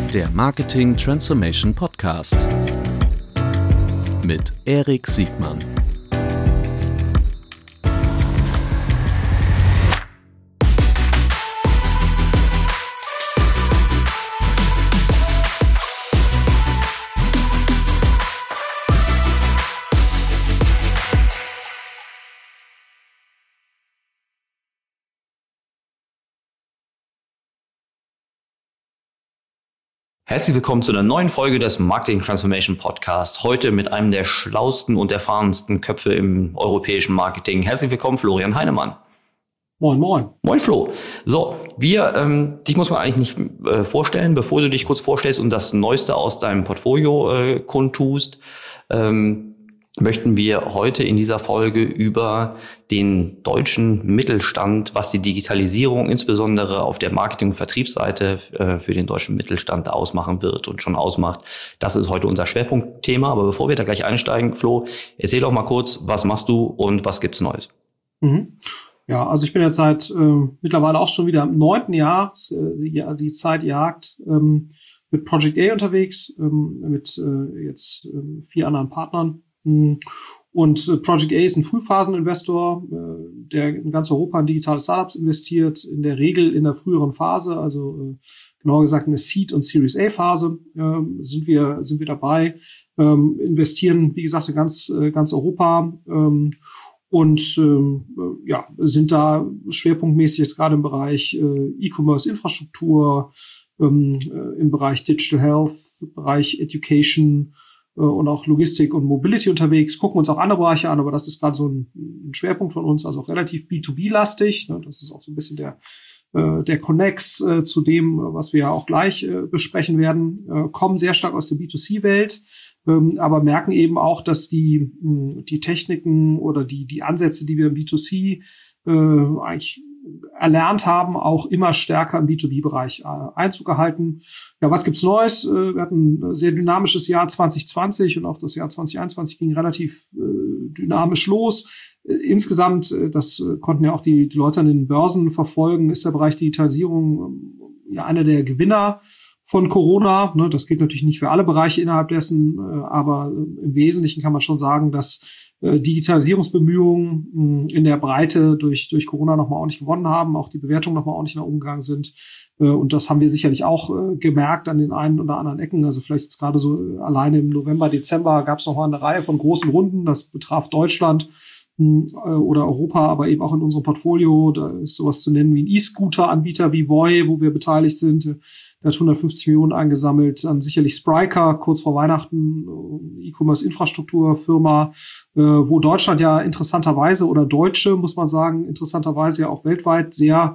Der Marketing Transformation Podcast mit Erik Siegmann. Herzlich willkommen zu einer neuen Folge des Marketing Transformation Podcast. Heute mit einem der schlauesten und erfahrensten Köpfe im europäischen Marketing. Herzlich willkommen, Florian Heinemann. Moin, moin. Moin, Flo. So, dich muss man eigentlich nicht vorstellen, bevor du dich kurz vorstellst und das Neueste aus deinem Portfolio kundtust. Möchten wir heute in dieser Folge über den deutschen Mittelstand, was die Digitalisierung insbesondere auf der Marketing- und Vertriebsseite für den deutschen Mittelstand ausmachen wird und schon ausmacht. Das ist heute unser Schwerpunktthema. Aber bevor wir da gleich einsteigen, Flo, erzähl doch mal kurz, was machst du und was gibt's Neues? Ja, also ich bin jetzt seit mittlerweile auch schon wieder im 9. Jahr, die Zeit jagt, mit Project A unterwegs, mit jetzt 4 anderen Partnern. Und Project A ist ein Frühphaseninvestor, der in ganz Europa in digitale Startups investiert, in der Regel in der früheren Phase, also genauer gesagt in der Seed- und Series A-Phase sind wir dabei, investieren, wie gesagt, in ganz Europa und sind da schwerpunktmäßig jetzt gerade im Bereich E-Commerce-Infrastruktur, im Bereich Digital Health, Bereich Education und auch Logistik und Mobility unterwegs, gucken uns auch andere Bereiche an, aber das ist gerade so ein Schwerpunkt von uns, also auch relativ B2B-lastig. Das ist auch so ein bisschen der Connex zu dem, was wir ja auch gleich besprechen werden, kommen sehr stark aus der B2C-Welt, aber merken eben auch, dass die Techniken oder die Ansätze, die wir im B2C eigentlich erlernt haben, auch immer stärker im B2B-Bereich Einzug gehalten. Ja, was gibt's Neues? Wir hatten ein sehr dynamisches Jahr 2020 und auch das Jahr 2021 ging relativ dynamisch los. Insgesamt, das konnten ja auch die Leute an den Börsen verfolgen, ist der Bereich Digitalisierung ja einer der Gewinner von Corona. Das gilt natürlich nicht für alle Bereiche innerhalb dessen, aber im Wesentlichen kann man schon sagen, dass Digitalisierungsbemühungen in der Breite durch Corona nochmal ordentlich gewonnen haben, auch die Bewertungen nochmal ordentlich nach oben gegangen sind. Und das haben wir sicherlich auch gemerkt an den einen oder anderen Ecken. Also vielleicht jetzt gerade so alleine im November, Dezember gab es nochmal eine Reihe von großen Runden. Das betraf Deutschland oder Europa, aber eben auch in unserem Portfolio. Da ist sowas zu nennen wie ein E-Scooter-Anbieter wie Voi, wo wir beteiligt sind. Der hat 150 Millionen eingesammelt. Dann sicherlich Spryker, kurz vor Weihnachten, E-Commerce-Infrastrukturfirma, wo Deutschland ja interessanterweise oder Deutsche, muss man sagen, interessanterweise ja auch weltweit sehr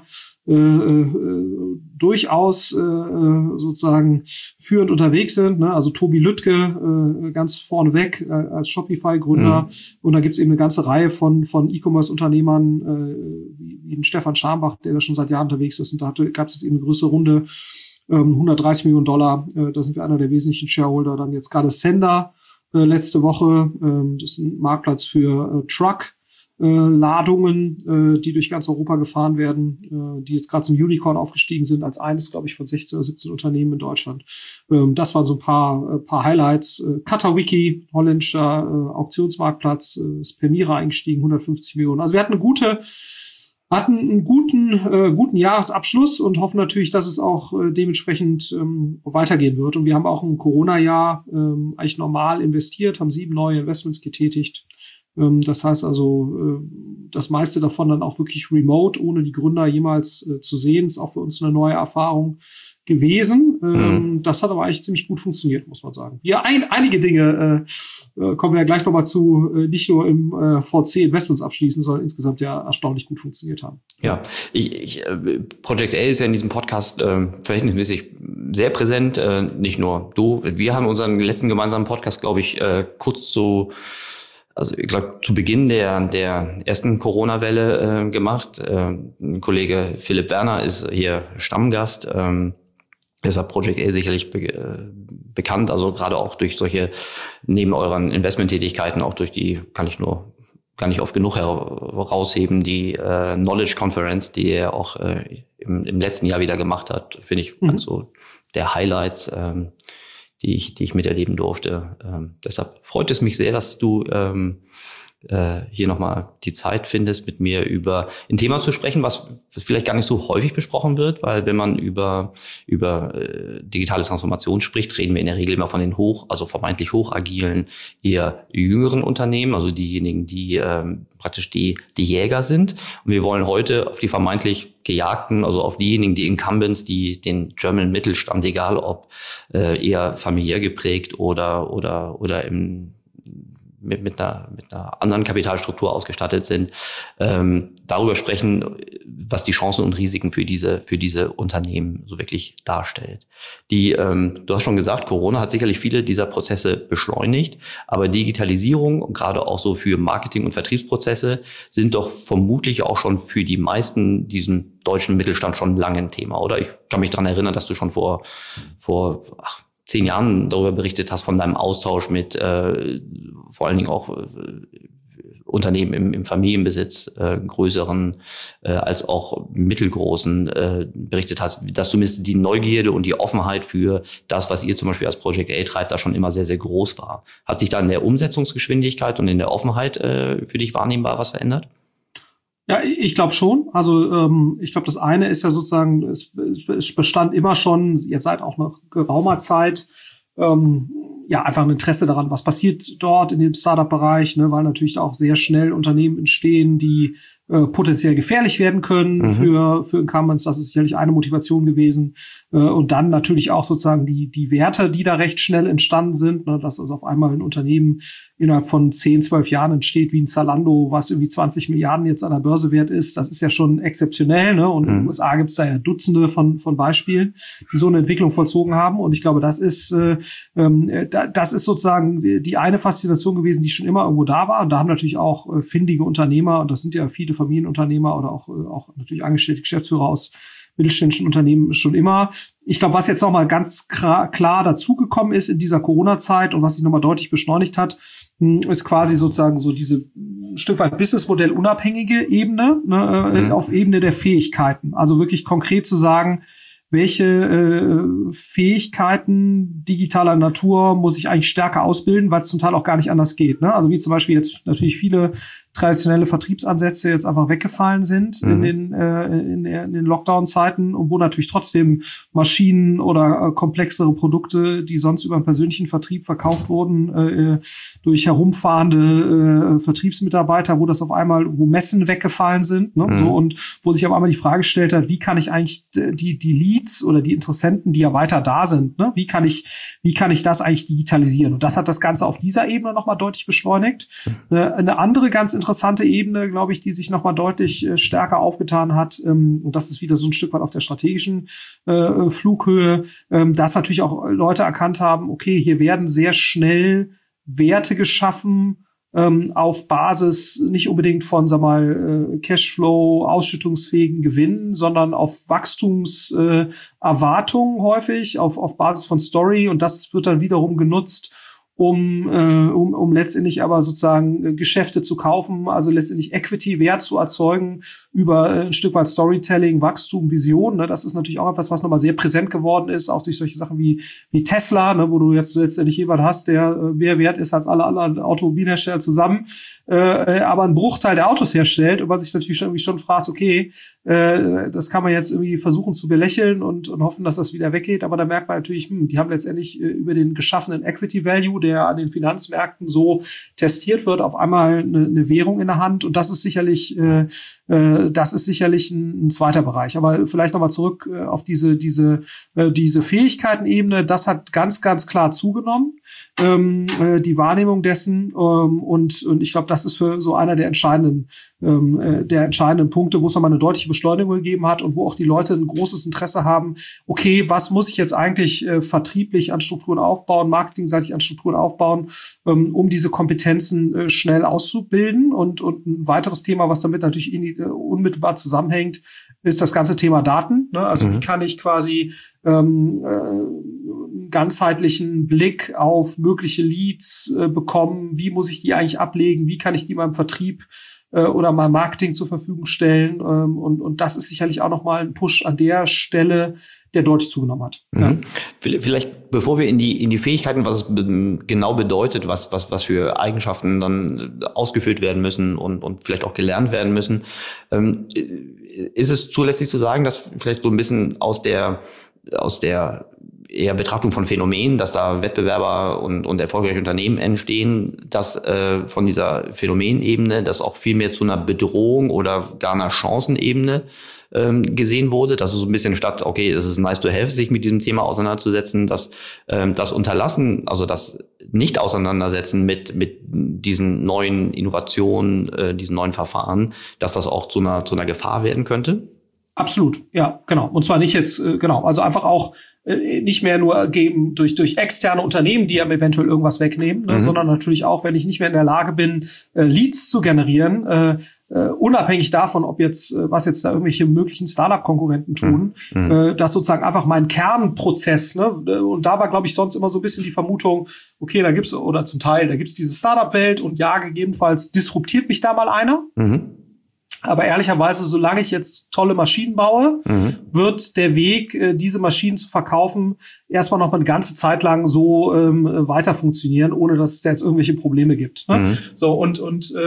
durchaus sozusagen führend unterwegs sind. Also Tobi Lüttke ganz vorneweg als Shopify-Gründer. Und da gibt's eben eine ganze Reihe von E-Commerce-Unternehmern wie den Stefan Scharmbach, der da schon seit Jahren unterwegs ist. Und da gab's jetzt eben eine größere Runde, $130 Millionen. Da sind wir einer der wesentlichen Shareholder. Dann jetzt gerade Sender letzte Woche. Das ist ein Marktplatz für Truck-Ladungen, die durch ganz Europa gefahren werden, die jetzt gerade zum Unicorn aufgestiegen sind, als eines, glaube ich, von 16 oder 17 Unternehmen in Deutschland. Das waren so ein paar Highlights. Katawiki, holländischer Auktionsmarktplatz, ist Permira eingestiegen, 150 Millionen. Also wir hatten einen guten Jahresabschluss und hoffen natürlich, dass es auch dementsprechend weitergehen wird. Und wir haben auch ein Corona-Jahr eigentlich normal investiert, haben 7 neue Investments getätigt. Das heißt also, das meiste davon dann auch wirklich remote, ohne die Gründer jemals zu sehen. Ist auch für uns eine neue Erfahrung gewesen. Das hat aber eigentlich ziemlich gut funktioniert, muss man sagen. Ja, einige Dinge kommen wir ja gleich nochmal zu, nicht nur im VC Investments abschließen, sondern insgesamt ja erstaunlich gut funktioniert haben. Ja, Project A ist ja in diesem Podcast verhältnismäßig sehr präsent. Nicht nur du. Wir haben unseren letzten gemeinsamen Podcast, glaube ich, ich glaube, zu Beginn der ersten Corona-Welle gemacht. Ein Kollege Philipp Werner ist hier Stammgast. Deshalb Project A sicherlich bekannt, also gerade auch durch solche, neben euren Investmenttätigkeiten, auch durch die, kann ich nur gar nicht oft genug herausheben, die Knowledge Conference, die ihr auch im letzten Jahr wieder gemacht hat, finde ich so der Highlights, die ich miterleben durfte. Deshalb freut es mich sehr, dass du hier nochmal die Zeit findest, mit mir über ein Thema zu sprechen, was vielleicht gar nicht so häufig besprochen wird, weil wenn man über digitale Transformation spricht, reden wir in der Regel immer von den also vermeintlich hochagilen, eher jüngeren Unternehmen, also diejenigen, die praktisch die Jäger sind. Und wir wollen heute auf die vermeintlich Gejagten, also auf diejenigen, die Incumbents, die den German Mittelstand, egal ob eher familiär geprägt oder mit einer anderen Kapitalstruktur ausgestattet sind, darüber sprechen, was die Chancen und Risiken für diese Unternehmen so wirklich darstellt. Du hast schon gesagt, Corona hat sicherlich viele dieser Prozesse beschleunigt, aber Digitalisierung, gerade auch so für Marketing- und Vertriebsprozesse, sind doch vermutlich auch schon für die meisten diesen deutschen Mittelstand schon lange ein Thema, oder? Ich kann mich daran erinnern, dass du schon vor 10 Jahren darüber berichtet hast, von deinem Austausch mit vor allen Dingen auch Unternehmen im Familienbesitz, größeren als auch mittelgroßen, berichtet hast, dass zumindest die Neugierde und die Offenheit für das, was ihr zum Beispiel als Project A treibt, da schon immer sehr, sehr groß war. Hat sich da in der Umsetzungsgeschwindigkeit und in der Offenheit für dich wahrnehmbar was verändert? Ja, ich glaube schon. Also ich glaube, das eine ist ja sozusagen, es bestand immer schon, ihr seid auch nach geraumer Zeit, einfach ein Interesse daran, was passiert dort in dem Startup-Bereich, ne, weil natürlich auch sehr schnell Unternehmen entstehen, die potenziell gefährlich werden können für Incumbents. Das ist sicherlich eine Motivation gewesen. Und dann natürlich auch sozusagen die Werte, die da recht schnell entstanden sind, ne, dass also auf einmal ein Unternehmen innerhalb von 10, 12 Jahren entsteht, wie ein Zalando, was irgendwie 20 Milliarden jetzt an der Börse wert ist. Das ist ja schon exzeptionell, ne? Und in den USA gibt es da ja Dutzende von Beispielen, die so eine Entwicklung vollzogen haben. Und ich glaube, das ist sozusagen die eine Faszination gewesen, die schon immer irgendwo da war. Und da haben natürlich auch findige Unternehmer, und das sind ja viele Familienunternehmer oder auch natürlich angestellte Geschäftsführer aus mittelständischen Unternehmen schon immer. Ich glaube, was jetzt nochmal ganz klar dazugekommen ist in dieser Corona-Zeit und was sich nochmal deutlich beschleunigt hat, ist quasi sozusagen so diese ein Stück weit Businessmodell unabhängige Ebene, ne, auf Ebene der Fähigkeiten. Also wirklich konkret zu sagen, welche Fähigkeiten digitaler Natur muss ich eigentlich stärker ausbilden, weil es zum Teil auch gar nicht anders geht. Ne? Also wie zum Beispiel jetzt natürlich viele traditionelle Vertriebsansätze jetzt einfach weggefallen sind in den Lockdown-Zeiten und wo natürlich trotzdem Maschinen oder komplexere Produkte, die sonst über einen persönlichen Vertrieb verkauft wurden, durch herumfahrende Vertriebsmitarbeiter, wo Messen weggefallen sind, ne? So, und wo sich auf einmal die Frage gestellt hat, wie kann ich eigentlich die Leads oder die Interessenten, die ja weiter da sind, ne? Wie kann ich das eigentlich digitalisieren? Und das hat das Ganze auf dieser Ebene nochmal deutlich beschleunigt. Eine andere ganz interessante Ebene, glaube ich, die sich nochmal deutlich stärker aufgetan hat, und das ist wieder so ein Stück weit auf der strategischen Flughöhe, dass natürlich auch Leute erkannt haben, okay, hier werden sehr schnell Werte geschaffen, auf Basis nicht unbedingt von, Cashflow, ausschüttungsfähigen Gewinnen, sondern auf Wachstumserwartungen häufig, auf Basis von Story, und das wird dann wiederum genutzt, um letztendlich aber sozusagen Geschäfte zu kaufen, also letztendlich Equity-Wert zu erzeugen über ein Stück weit Storytelling, Wachstum, Vision. Ne? Das ist natürlich auch etwas, was nochmal sehr präsent geworden ist, auch durch solche Sachen wie Tesla, ne? Wo du jetzt letztendlich jemanden hast, der mehr wert ist als alle anderen Automobilhersteller zusammen, aber einen Bruchteil der Autos herstellt, und man sich natürlich schon fragt, okay, das kann man jetzt irgendwie versuchen zu belächeln und hoffen, dass das wieder weggeht, aber da merkt man natürlich, die haben letztendlich über den geschaffenen Equity Value, der an den Finanzmärkten so testiert wird, auf einmal eine Währung in der Hand, und das ist sicherlich ein zweiter Bereich. Aber vielleicht nochmal zurück auf diese Fähigkeitenebene, das hat ganz, ganz klar zugenommen, die Wahrnehmung dessen, und ich glaube, das ist für so einer der entscheidenden Punkte, wo es nochmal eine deutliche Beschleunigung gegeben hat und wo auch die Leute ein großes Interesse haben, okay, was muss ich jetzt eigentlich vertrieblich an Strukturen aufbauen, marketingseitig an Strukturen aufbauen, um diese Kompetenzen schnell auszubilden. Und ein weiteres Thema, was damit natürlich unmittelbar zusammenhängt, ist das ganze Thema Daten. Ne? Also wie kann ich quasi ein ganzheitlichen Blick auf mögliche Leads bekommen. Wie muss ich die eigentlich ablegen? Wie kann ich die meinem Vertrieb oder meinem Marketing zur Verfügung stellen? Und das ist sicherlich auch nochmal ein Push an der Stelle, der deutlich zugenommen hat. Mhm. Ja. Vielleicht, bevor wir in die Fähigkeiten, was es genau bedeutet, was für Eigenschaften dann ausgeführt werden müssen und vielleicht auch gelernt werden müssen, ist es zulässig zu sagen, dass vielleicht so ein bisschen aus der eher Betrachtung von Phänomenen, dass da Wettbewerber und erfolgreiche Unternehmen entstehen, dass von dieser Phänomenebene das auch viel mehr zu einer Bedrohung oder gar einer Chancenebene gesehen wurde, dass es so ein bisschen statt, okay, es ist nice to have, sich mit diesem Thema auseinanderzusetzen, dass das Unterlassen, also das Nicht-Auseinandersetzen mit diesen neuen Innovationen, diesen neuen Verfahren, dass das auch zu einer Gefahr werden könnte? Absolut, ja, genau. Und zwar nicht jetzt, also einfach auch nicht mehr nur geben durch externe Unternehmen, die einem eventuell irgendwas wegnehmen, ne, sondern natürlich auch, wenn ich nicht mehr in der Lage bin, Leads zu generieren, unabhängig davon, ob jetzt, was jetzt da irgendwelche möglichen Startup-Konkurrenten tun, dass sozusagen einfach mein Kernprozess, ne, und da war, glaube ich, sonst immer so ein bisschen die Vermutung, okay, da gibt's diese Startup-Welt und ja, gegebenenfalls disruptiert mich da mal einer. Aber ehrlicherweise, solange ich jetzt tolle Maschinen baue, wird der Weg, diese Maschinen zu verkaufen, erstmal noch mal eine ganze Zeit lang so weiter funktionieren, ohne dass es da jetzt irgendwelche Probleme gibt. Ne? So und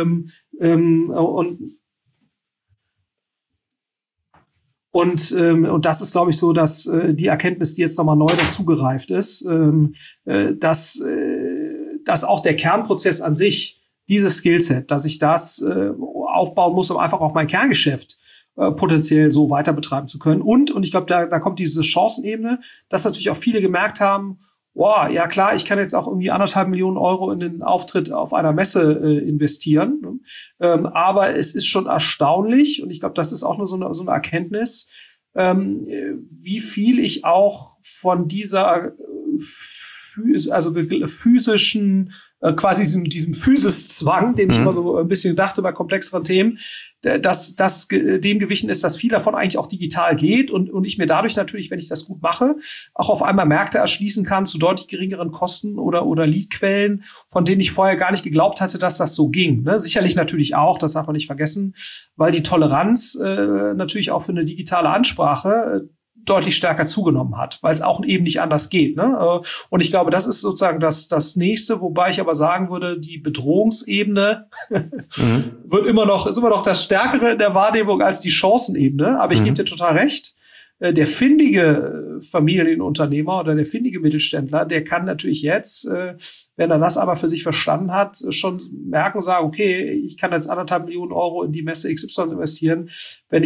das ist, glaube ich, so, dass die Erkenntnis, die jetzt nochmal neu dazugereift ist, dass auch der Kernprozess an sich, dieses Skillset, dass ich das aufbauen muss, um einfach auch mein Kerngeschäft potenziell so weiter betreiben zu können. Und ich glaube, da kommt diese Chancenebene, dass natürlich auch viele gemerkt haben, wow, ja klar, ich kann jetzt auch irgendwie 1,5 Millionen Euro in den Auftritt auf einer Messe investieren. Aber es ist schon erstaunlich, und ich glaube, das ist auch nur so eine Erkenntnis, wie viel ich auch von dieser physischen, quasi diesem Physiszwang, den ich immer so ein bisschen dachte bei komplexeren Themen, dass das dem gewichen ist, dass viel davon eigentlich auch digital geht und ich mir dadurch natürlich, wenn ich das gut mache, auch auf einmal Märkte erschließen kann zu deutlich geringeren Kosten oder Leadquellen, von denen ich vorher gar nicht geglaubt hatte, dass das so ging. Ne? Sicherlich natürlich auch, das darf man nicht vergessen, weil die Toleranz natürlich auch für eine digitale Ansprache deutlich stärker zugenommen hat, weil es auch eben nicht anders geht. Ne? Und ich glaube, das ist sozusagen das Nächste, wobei ich aber sagen würde, die Bedrohungsebene ist immer noch das Stärkere in der Wahrnehmung als die Chancenebene. Aber ich gebe dir total recht. Der findige Familienunternehmer oder der findige Mittelständler, der kann natürlich jetzt, wenn er das aber für sich verstanden hat, schon merken und sagen, okay, ich kann jetzt 1,5 Millionen Euro in die Messe XY investieren, wenn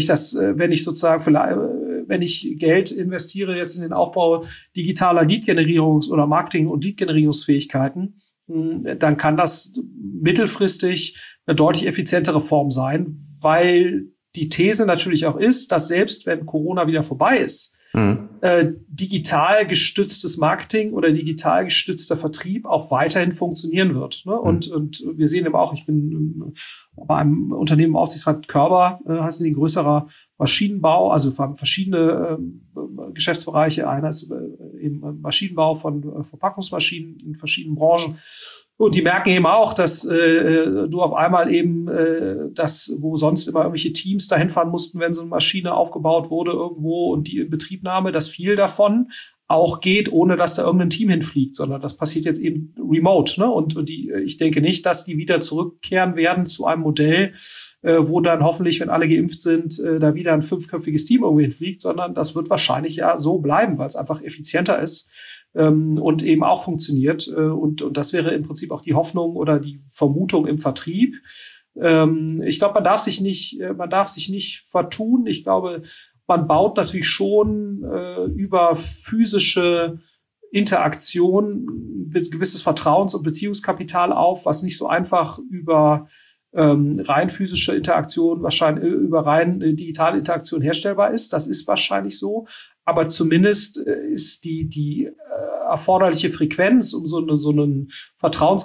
ich Geld investiere jetzt in den Aufbau digitaler Lead-Generierungs- oder Marketing- und Lead-Generierungsfähigkeiten, dann kann das mittelfristig eine deutlich effizientere Form sein, weil die These natürlich auch ist, dass selbst wenn Corona wieder vorbei ist, digital gestütztes Marketing oder digital gestützter Vertrieb auch weiterhin funktionieren wird. Ne? Und wir sehen eben auch, ich bin bei einem Unternehmen im Aufsichtsrat Körber, heißen die, ein größerer Maschinenbau, also verschiedene Geschäftsbereiche. Einer ist eben Maschinenbau von Verpackungsmaschinen in verschiedenen Branchen. Und die merken eben auch, dass du auf einmal eben wo sonst immer irgendwelche Teams dahin fahren mussten, wenn so eine Maschine aufgebaut wurde irgendwo und die in Betriebnahme, dass viel davon auch geht, ohne dass da irgendein Team hinfliegt, sondern das passiert jetzt eben remote. Ne? Und ich denke nicht, dass die wieder zurückkehren werden zu einem Modell, wo dann hoffentlich, wenn alle geimpft sind, da wieder ein 5-köpfiges Team irgendwo hinfliegt, sondern das wird wahrscheinlich ja so bleiben, weil es einfach effizienter ist. Und eben auch funktioniert. Und das wäre im Prinzip auch die Hoffnung oder die Vermutung im Vertrieb. Ich glaube, man darf sich nicht vertun. Ich glaube, man baut natürlich schon über physische Interaktion ein gewisses Vertrauens- und Beziehungskapital auf, was nicht so einfach über rein physische Interaktion, wahrscheinlich über rein digitale Interaktion herstellbar ist. Das ist wahrscheinlich so. Aber zumindest ist die erforderliche Frequenz, um so ein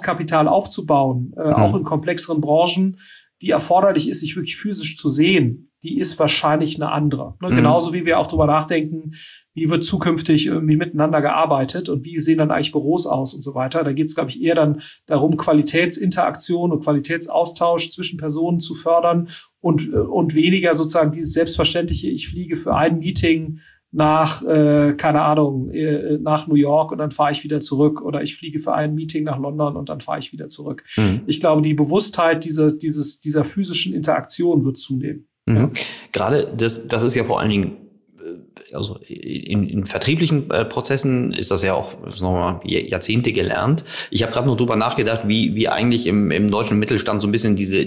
Vertrauenskapital aufzubauen, auch in komplexeren Branchen, die erforderlich ist, sich wirklich physisch zu sehen, die ist wahrscheinlich eine andere. Ne? Genauso wie wir auch drüber nachdenken, wie wird zukünftig irgendwie miteinander gearbeitet und wie sehen dann eigentlich Büros aus und so weiter. Da geht es, glaube ich, eher dann darum, Qualitätsinteraktion und Qualitätsaustausch zwischen Personen zu fördern und weniger sozusagen dieses selbstverständliche, ich fliege für ein Meeting nach, keine Ahnung, nach New York und dann fahre ich wieder zurück, oder ich fliege für ein Meeting nach London und dann fahre ich wieder zurück. Ich glaube, die Bewusstheit dieser physischen Interaktion wird zunehmen. Ja. Gerade das ist ja vor allen Dingen, also in vertrieblichen Prozessen ist das ja auch sagen wir mal, Jahrzehnte gelernt. Ich habe gerade noch drüber nachgedacht, wie eigentlich im deutschen Mittelstand so ein bisschen diese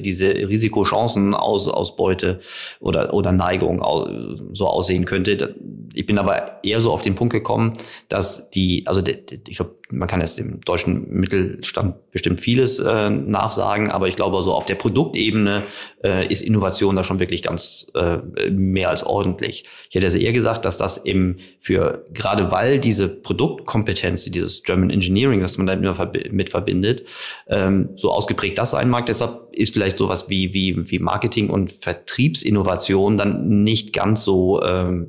Risiko-Chancen-Ausbeute oder Neigung so aussehen könnte. Ich bin aber eher so auf den Punkt gekommen, dass ich glaube, man kann jetzt dem deutschen Mittelstand bestimmt vieles nachsagen, aber ich glaube, so auf der Produktebene ist Innovation da schon wirklich ganz mehr als ordentlich. Ich hätte also eher gesagt, dass das eben gerade weil diese Produktkompetenz, dieses German Engineering, was man da immer mit verbindet, so ausgeprägt das sein mag. Deshalb ist vielleicht sowas wie Marketing und Vertriebsinnovation dann nicht ganz so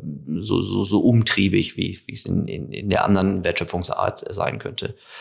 umtriebig, wie es in der anderen Wertschöpfungsart sein könnte.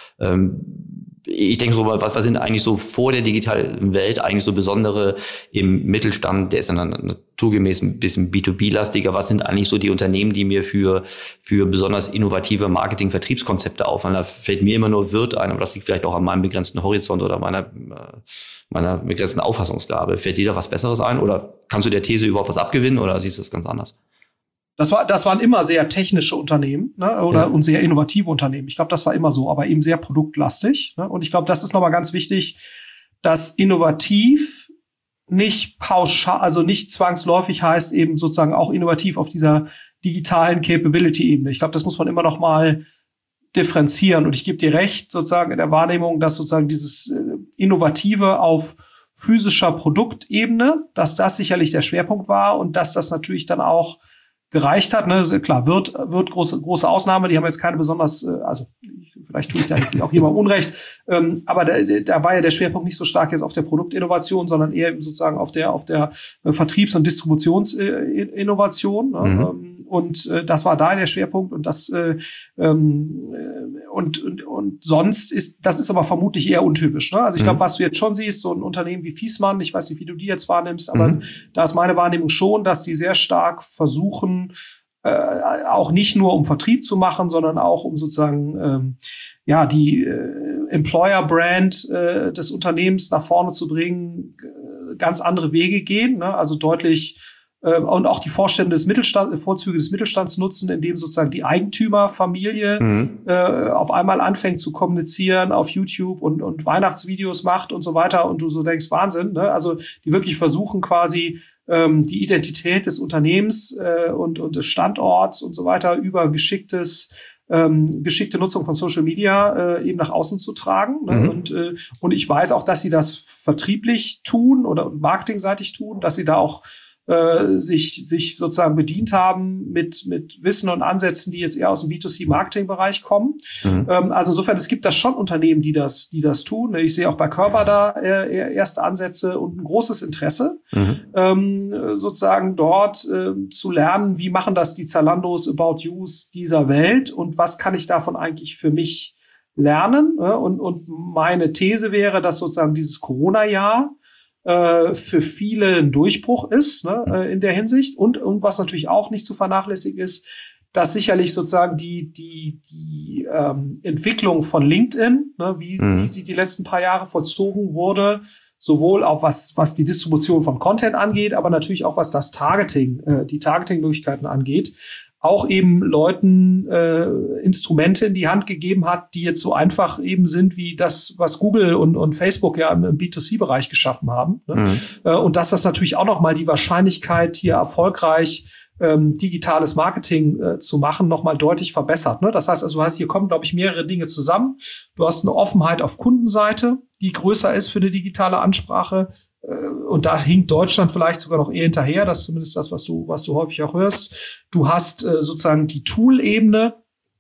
Ich denke so, was sind eigentlich so vor der digitalen Welt eigentlich so besondere im Mittelstand, der ist dann naturgemäß ein bisschen B2B-lastiger, was sind eigentlich so die Unternehmen, die mir für besonders innovative Marketing-Vertriebskonzepte auffallen? Da fällt mir immer nur Wirt ein, aber das liegt vielleicht auch an meinem begrenzten Horizont oder meiner begrenzten Auffassungsgabe. Fällt dir da was Besseres ein oder kannst du der These überhaupt was abgewinnen oder siehst du das ganz anders? Das waren immer sehr technische Unternehmen, ne, und sehr innovative Unternehmen. Ich glaube, das war immer so, aber eben sehr produktlastig. Ne? Und ich glaube, das ist nochmal ganz wichtig, dass innovativ nicht pauschal, also nicht zwangsläufig heißt eben sozusagen auch innovativ auf dieser digitalen Capability-Ebene. Ich glaube, das muss man immer noch mal differenzieren. Und ich gebe dir recht, sozusagen in der Wahrnehmung, dass sozusagen dieses Innovative auf physischer Produktebene, dass das sicherlich der Schwerpunkt war und dass das natürlich dann auch gereicht hat. Ne? Klar, wird große Ausnahme, die haben jetzt keine besonders, vielleicht tue ich da jetzt auch jemandem Unrecht, aber da war ja der Schwerpunkt nicht so stark jetzt auf der Produktinnovation, sondern eher sozusagen auf der Vertriebs- und Distributionsinnovation. Ne? Und das war da der Schwerpunkt und das und sonst ist aber vermutlich eher untypisch. Ne? Also ich glaube, was du jetzt schon siehst, so ein Unternehmen wie Viessmann, ich weiß nicht, wie du die jetzt wahrnimmst, aber da ist meine Wahrnehmung schon, dass die sehr stark versuchen, auch nicht nur um Vertrieb zu machen, sondern auch um sozusagen die Employer-Brand des Unternehmens nach vorne zu bringen, ganz andere Wege gehen, ne? Also deutlich und auch die Vorzüge des Mittelstands nutzen, indem sozusagen die Eigentümerfamilie auf einmal anfängt zu kommunizieren auf YouTube und Weihnachtsvideos macht und so weiter und du so denkst, Wahnsinn, ne? Also die wirklich versuchen quasi die Identität des Unternehmens und des Standorts und so weiter über geschickte Nutzung von Social Media eben nach außen zu tragen. Ne? Und ich weiß auch, dass sie das vertrieblich tun oder marketingseitig tun, dass sie da auch sich sozusagen bedient haben mit Wissen und Ansätzen, die jetzt eher aus dem B2C-Marketing-Bereich kommen. Also insofern, es gibt da schon Unternehmen, die das tun. Ich sehe auch bei Körber da erste Ansätze und ein großes Interesse, sozusagen dort zu lernen, wie machen das die Zalandos, About Yous dieser Welt und was kann ich davon eigentlich für mich lernen. Und meine These wäre, dass sozusagen dieses Corona-Jahr für viele ein Durchbruch ist, ne, in der Hinsicht. Und was natürlich auch nicht zu vernachlässigen ist, dass sicherlich sozusagen die Entwicklung von LinkedIn, ne, wie sie die letzten paar Jahre vollzogen wurde, sowohl auch was die Distribution von Content angeht, aber natürlich auch was das Targeting, die Targeting-Möglichkeiten angeht, auch eben Leuten Instrumente in die Hand gegeben hat, die jetzt so einfach eben sind wie das, was Google und Facebook ja im B2C-Bereich geschaffen haben. Ne? Und dass das natürlich auch noch mal die Wahrscheinlichkeit, hier erfolgreich digitales Marketing zu machen, noch mal deutlich verbessert. Ne? Das heißt, hier kommen, glaube ich, mehrere Dinge zusammen. Du hast eine Offenheit auf Kundenseite, die größer ist für eine digitale Ansprache. Und da hinkt Deutschland vielleicht sogar noch eher hinterher. Das ist zumindest das, was du häufig auch hörst. Du hast sozusagen die Tool-Ebene,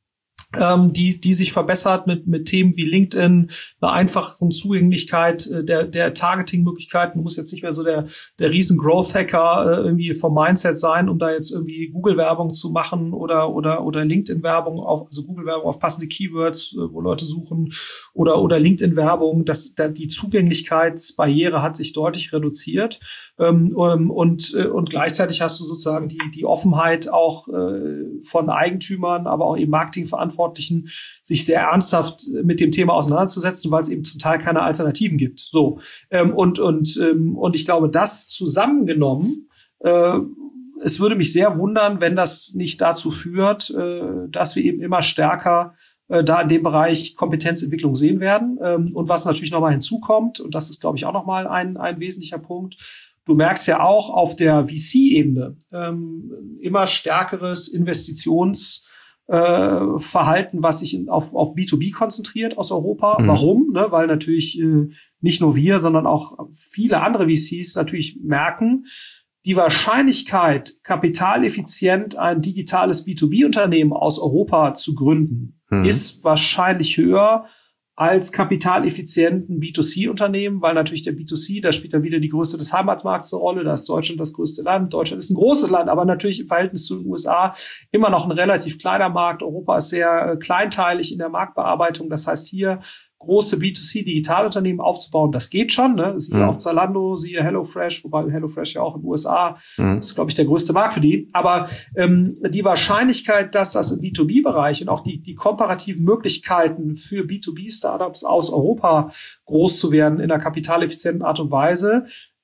die sich verbessert mit Themen wie LinkedIn, einer einfacheren Zugänglichkeit der Targeting-Möglichkeiten. Du musst jetzt nicht mehr so der riesen Growth-Hacker irgendwie vom Mindset sein, um da jetzt irgendwie Google-Werbung zu machen oder LinkedIn-Werbung also Google-Werbung auf passende Keywords, wo Leute suchen oder LinkedIn-Werbung. Die Zugänglichkeitsbarriere hat sich deutlich reduziert. Und gleichzeitig hast du sozusagen die Offenheit auch von Eigentümern, aber auch eben Marketingverantwortlichen, sich sehr ernsthaft mit dem Thema auseinanderzusetzen, weil es eben zum Teil keine Alternativen gibt. So. Und ich glaube, das zusammengenommen, es würde mich sehr wundern, wenn das nicht dazu führt, dass wir eben immer stärker da in dem Bereich Kompetenzentwicklung sehen werden. Und was natürlich nochmal hinzukommt, und das ist, glaube ich, auch nochmal ein wesentlicher Punkt, du merkst ja auch auf der VC-Ebene immer stärkeres Investitionsverhalten, was sich auf B2B konzentriert aus Europa. Mhm. Warum? Ne? Weil natürlich nicht nur wir, sondern auch viele andere VCs natürlich merken, die Wahrscheinlichkeit, kapitaleffizient ein digitales B2B-Unternehmen aus Europa zu gründen, ist wahrscheinlich höher als kapitaleffizienten B2C-Unternehmen, weil natürlich der B2C, da spielt dann wieder die Größe des Heimatmarkts eine Rolle, da ist Deutschland das größte Land. Deutschland ist ein großes Land, aber natürlich im Verhältnis zu den USA immer noch ein relativ kleiner Markt. Europa ist sehr kleinteilig in der Marktbearbeitung. Das heißt, hier große B2C-Digitalunternehmen aufzubauen, das geht schon. Ne? Siehe auch Zalando, siehe HelloFresh, wobei HelloFresh ja auch in den USA ist, glaube ich, der größte Markt für die. Aber die Wahrscheinlichkeit, dass das im B2B-Bereich und auch die komparativen Möglichkeiten für B2B-Startups aus Europa groß zu werden in einer kapitaleffizienten Art und Weise,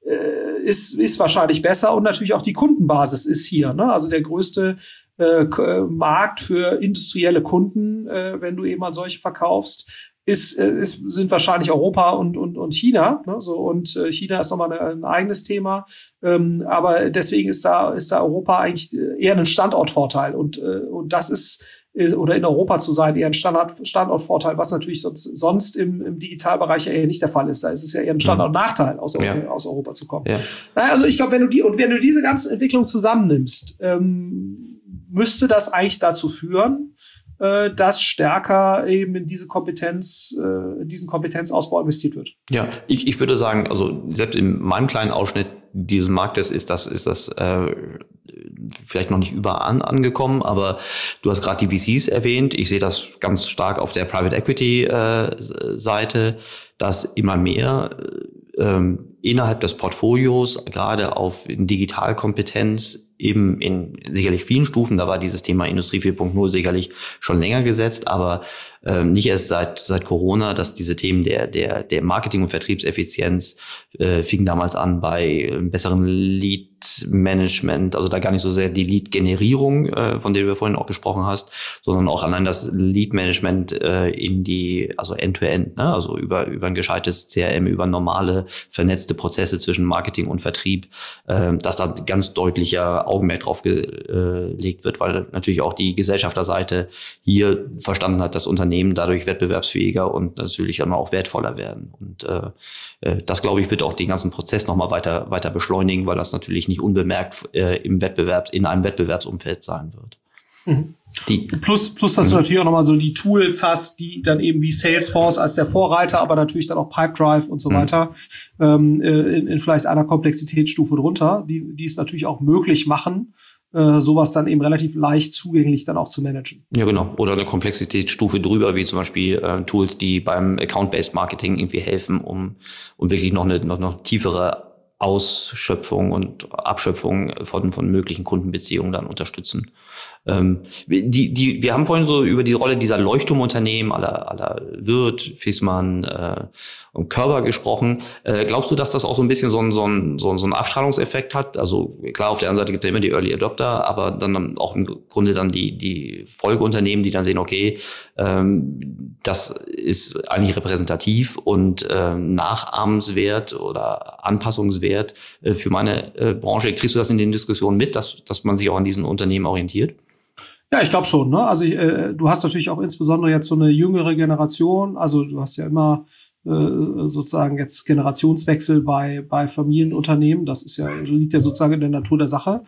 ist wahrscheinlich besser. Und natürlich auch die Kundenbasis ist hier. Ne? Also der größte Markt für industrielle Kunden, wenn du eben an solche verkaufst, sind wahrscheinlich Europa und China. Ne? So, und China ist nochmal ein eigenes Thema. Aber deswegen ist da Europa eigentlich eher ein Standortvorteil. Und das ist, oder in Europa zu sein, eher ein Standortvorteil, was natürlich sonst im Digitalbereich eher nicht der Fall ist. Da ist es ja eher ein Standortnachteil, aus Europa zu kommen. Ja. Also ich glaube, wenn du diese ganzen Entwicklungen zusammennimmst, müsste das eigentlich dazu führen, dass stärker eben in diesen Kompetenzausbau investiert wird. Ja, ich würde sagen, also selbst in meinem kleinen Ausschnitt dieses Marktes ist das vielleicht noch nicht überall angekommen, aber du hast gerade die VCs erwähnt. Ich sehe das ganz stark auf der Private Equity Seite, dass immer mehr innerhalb des Portfolios gerade auf Digitalkompetenz eben in sicherlich vielen Stufen, da war dieses Thema Industrie 4.0 sicherlich schon länger gesetzt, aber nicht erst seit Corona, dass diese Themen der Marketing- und Vertriebseffizienz fingen damals an bei besseren Lead-Management, also da gar nicht so sehr die Lead-Generierung, von der du vorhin auch gesprochen hast, sondern auch allein das Lead-Management also End-to-End, ne? Also über ein gescheites CRM, über normale vernetzte Prozesse zwischen Marketing und Vertrieb, dass da ganz deutlicher Augenmerk drauf gelegt wird, weil natürlich auch die Gesellschafterseite hier verstanden hat, dass Unternehmen dadurch wettbewerbsfähiger und natürlich immer auch wertvoller werden. Und das, glaube ich, wird auch den ganzen Prozess nochmal weiter beschleunigen, weil das natürlich nicht unbemerkt in einem Wettbewerbsumfeld sein wird. Mhm. Plus, dass du natürlich auch nochmal so die Tools hast, die dann eben wie Salesforce als der Vorreiter, aber natürlich dann auch Pipedrive und so weiter, in vielleicht einer Komplexitätsstufe drunter, die es natürlich auch möglich machen, sowas dann eben relativ leicht zugänglich dann auch zu managen. Ja, genau. Oder eine Komplexitätsstufe drüber, wie zum Beispiel Tools, die beim Account-Based Marketing irgendwie helfen, um wirklich noch eine tiefere Ausschöpfung und Abschöpfung von möglichen Kundenbeziehungen dann unterstützen. Wir haben vorhin so über die Rolle dieser Leuchtturmunternehmen aller Wirth, Viessmann und Körber gesprochen. Glaubst du, dass das auch so ein bisschen so einen Abstrahlungseffekt hat? Also klar, auf der anderen Seite gibt es ja immer die Early Adopter, aber dann auch im Grunde dann die Folgeunternehmen, die dann sehen, okay, das ist eigentlich repräsentativ und nachahmenswert oder anpassungswert für meine Branche. Kriegst du das in den Diskussionen mit, dass man sich auch an diesen Unternehmen orientiert? Ja, ich glaube schon. Ne? Also du hast natürlich auch insbesondere jetzt so eine jüngere Generation. Also du hast ja immer sozusagen jetzt Generationswechsel bei Familienunternehmen. Das liegt ja sozusagen in der Natur der Sache.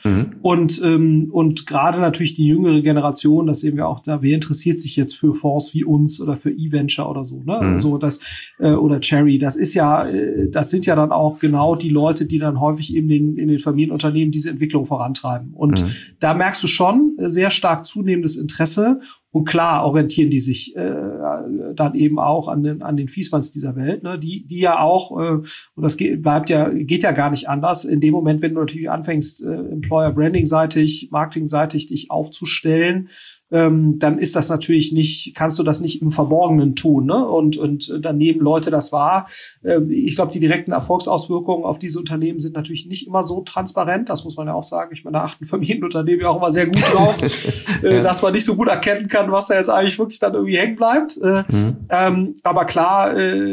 Und gerade natürlich die jüngere Generation, das sehen wir auch da, wer interessiert sich jetzt für Fonds wie uns oder für E-Venture oder so, ne? So das oder Cherry, das sind ja dann auch genau die Leute, die dann häufig eben in den Familienunternehmen diese Entwicklung vorantreiben. Und da merkst du schon sehr stark zunehmendes Interesse. Und klar orientieren die sich dann eben auch an den Fiesmanns dieser Welt, ne? Die ja auch, und das geht ja gar nicht anders, in dem Moment, wenn du natürlich anfängst, Employer-Branding-seitig, Marketing-seitig dich aufzustellen, dann ist das natürlich kannst du das nicht im Verborgenen tun, ne? Und dann nehmen Leute das wahr. Ich glaube, die direkten Erfolgsauswirkungen auf diese Unternehmen sind natürlich nicht immer so transparent, das muss man ja auch sagen. Ich meine, da achten Familienunternehmen ja auch immer sehr gut drauf, dass man nicht so gut erkennen kann, was da jetzt eigentlich wirklich dann irgendwie hängen bleibt. Aber klar,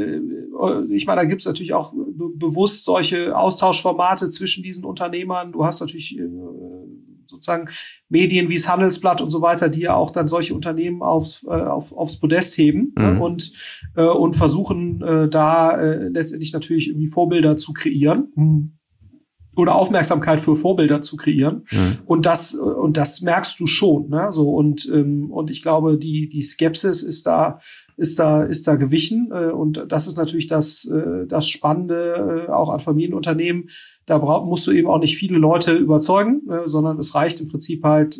ich meine, da gibt's natürlich auch bewusst solche Austauschformate zwischen diesen Unternehmern. Du hast natürlich sozusagen Medien wie das Handelsblatt und so weiter, die ja auch dann solche Unternehmen aufs Podest heben, ne? Und versuchen da letztendlich natürlich irgendwie Vorbilder zu kreieren. Oder Aufmerksamkeit für Vorbilder zu kreieren. Und das merkst du schon, ne? So, und ich glaube, die Skepsis ist da gewichen. Und das ist natürlich das Spannende, auch an Familienunternehmen. Da musst du eben auch nicht viele Leute überzeugen, sondern es reicht im Prinzip halt,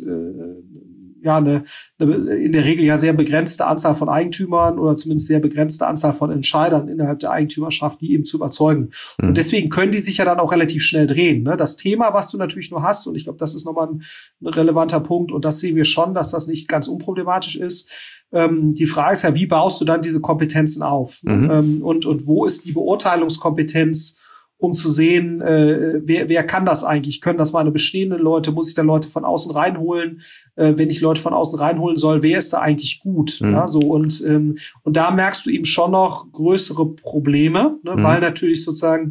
eine in der Regel ja sehr begrenzte Anzahl von Eigentümern oder zumindest sehr begrenzte Anzahl von Entscheidern innerhalb der Eigentümerschaft, die eben zu überzeugen. Und deswegen können die sich ja dann auch relativ schnell drehen, ne? Das Thema, was du natürlich nur hast, und ich glaube, das ist nochmal ein relevanter Punkt, und das sehen wir schon, dass das nicht ganz unproblematisch ist. Die Frage ist ja, wie baust du dann diese Kompetenzen auf? Und wo ist die Beurteilungskompetenz, um zu sehen, wer kann das eigentlich? Können das meine bestehenden Leute? Muss ich da Leute von außen reinholen? Wenn ich Leute von außen reinholen soll, wer ist da eigentlich gut? Ja, so, und da merkst du eben schon noch größere Probleme, ne? Weil natürlich sozusagen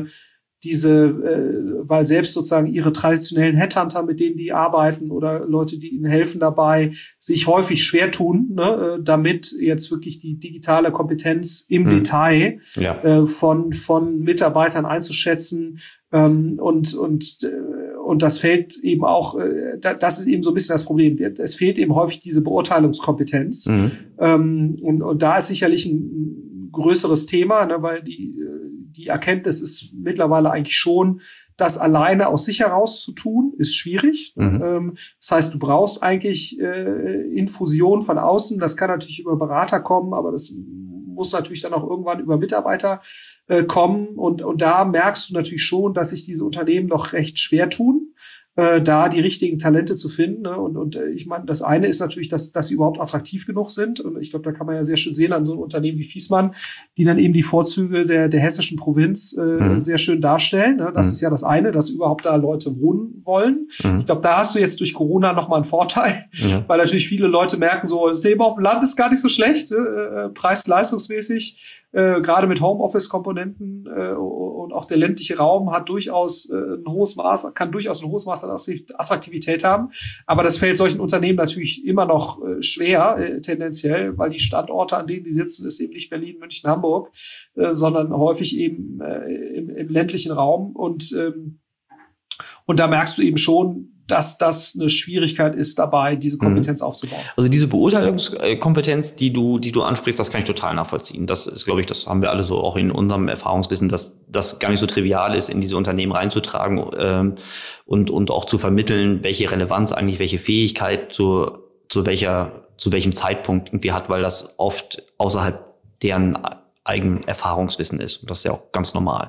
weil selbst sozusagen ihre traditionellen Headhunter, mit denen die arbeiten, oder Leute, die ihnen helfen dabei, sich häufig schwer tun, ne, damit jetzt wirklich die digitale Kompetenz im Detail von Mitarbeitern einzuschätzen, und das fällt eben auch, das ist eben so ein bisschen das Problem. Es fehlt eben häufig diese Beurteilungskompetenz. Und da ist sicherlich ein größeres Thema, ne, weil die Erkenntnis ist mittlerweile eigentlich schon, das alleine aus sich heraus zu tun, ist schwierig. Das heißt, du brauchst eigentlich Infusion von außen. Das kann natürlich über Berater kommen, aber das muss natürlich dann auch irgendwann über Mitarbeiter kommen. Und da merkst du natürlich schon, dass sich diese Unternehmen noch recht schwer tun, da die richtigen Talente zu finden. Ne? Und ich meine, das eine ist natürlich, dass sie überhaupt attraktiv genug sind. Und ich glaube, da kann man ja sehr schön sehen an so einem Unternehmen wie Fiesmann, die dann eben die Vorzüge der hessischen Provinz sehr schön darstellen. Ne? Das ist ja das eine, dass überhaupt da Leute wohnen wollen. Ich glaube, da hast du jetzt durch Corona nochmal einen Vorteil, weil natürlich viele Leute merken, so, das Leben auf dem Land ist gar nicht so schlecht, preis-leistungsmäßig. Gerade mit Homeoffice-Komponenten und auch der ländliche Raum hat durchaus ein hohes Maß an Attraktivität haben. Aber das fällt solchen Unternehmen natürlich immer noch schwer, tendenziell, weil die Standorte, an denen die sitzen, ist eben nicht Berlin, München, Hamburg, sondern häufig eben im ländlichen Raum. Und da merkst du eben schon, dass das eine Schwierigkeit ist, dabei diese Kompetenz aufzubauen. Also diese Beurteilungskompetenz, die du ansprichst, das kann ich total nachvollziehen. Das ist, glaube ich, das haben wir alle so auch in unserem Erfahrungswissen, dass das gar nicht so trivial ist, in diese Unternehmen reinzutragen und auch zu vermitteln, welche Relevanz eigentlich, welche Fähigkeit zu welchem Zeitpunkt irgendwie hat, weil das oft außerhalb deren eigenen Erfahrungswissen ist. Und das ist ja auch ganz normal.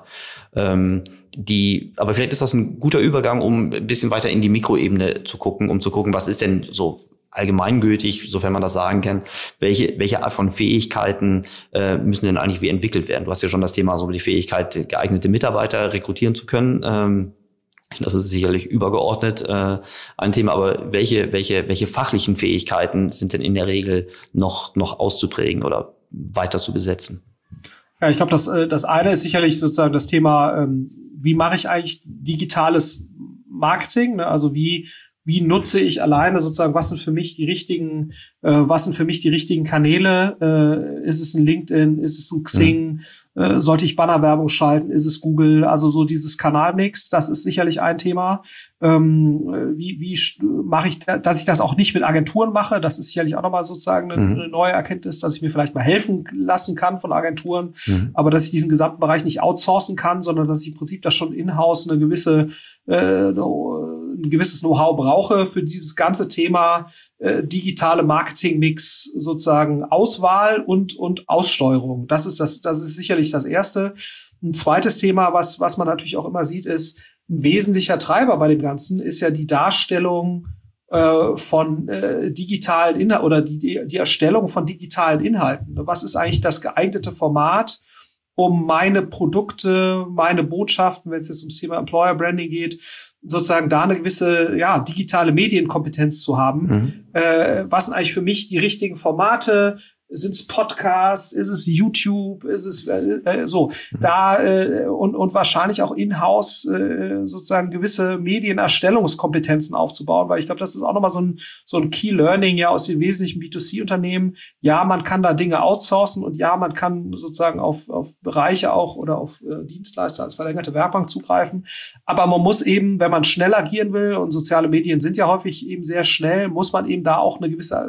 Aber vielleicht ist das ein guter Übergang, um ein bisschen weiter in die Mikroebene zu gucken, was ist denn so allgemeingültig, sofern man das sagen kann, welche Art von Fähigkeiten müssen denn eigentlich wie entwickelt werden? Du hast ja schon das Thema, so die Fähigkeit, geeignete Mitarbeiter rekrutieren zu können. Das ist sicherlich übergeordnet ein Thema, aber welche fachlichen Fähigkeiten sind denn in der Regel noch auszuprägen oder weiter zu besetzen? Ja, ich glaube, das eine ist sicherlich sozusagen das Thema, wie mache ich eigentlich digitales Marketing? Ne? Also wie wie nutze ich alleine sozusagen, was sind für mich die richtigen Kanäle, ist es ein LinkedIn, ist es ein Xing, sollte ich Bannerwerbung schalten, ist es Google, also so dieses Kanalmix, das ist sicherlich ein Thema. Wie mache ich, dass ich das auch nicht mit Agenturen mache, das ist sicherlich auch nochmal sozusagen eine neue Erkenntnis, dass ich mir vielleicht mal helfen lassen kann von Agenturen, aber dass ich diesen gesamten Bereich nicht outsourcen kann, sondern dass ich im Prinzip das schon in-house ein gewisses Know-how brauche für dieses ganze Thema digitale Marketing-Mix, sozusagen Auswahl und Aussteuerung. Das ist sicherlich das Erste. Ein zweites Thema, was man natürlich auch immer sieht, ist, ein wesentlicher Treiber bei dem Ganzen ist ja die Darstellung von digitalen Inhalten oder die Erstellung von digitalen Inhalten. Was ist eigentlich das geeignete Format, um meine Produkte, meine Botschaften, wenn es jetzt ums Thema Employer Branding geht, sozusagen da eine gewisse digitale Medienkompetenz zu haben. Was sind eigentlich für mich die richtigen Formate? Sind es Podcasts? Ist es YouTube? Ist es und wahrscheinlich auch in-house sozusagen gewisse Medienerstellungskompetenzen aufzubauen, weil ich glaube, das ist auch nochmal so ein Key Learning ja aus den wesentlichen B2C-Unternehmen. Ja, man kann da Dinge outsourcen und ja, man kann sozusagen auf Bereiche auch oder auf Dienstleister als verlängerte Werkbank zugreifen. Aber man muss eben, wenn man schnell agieren will, und soziale Medien sind ja häufig eben sehr schnell, muss man eben da auch eine gewisse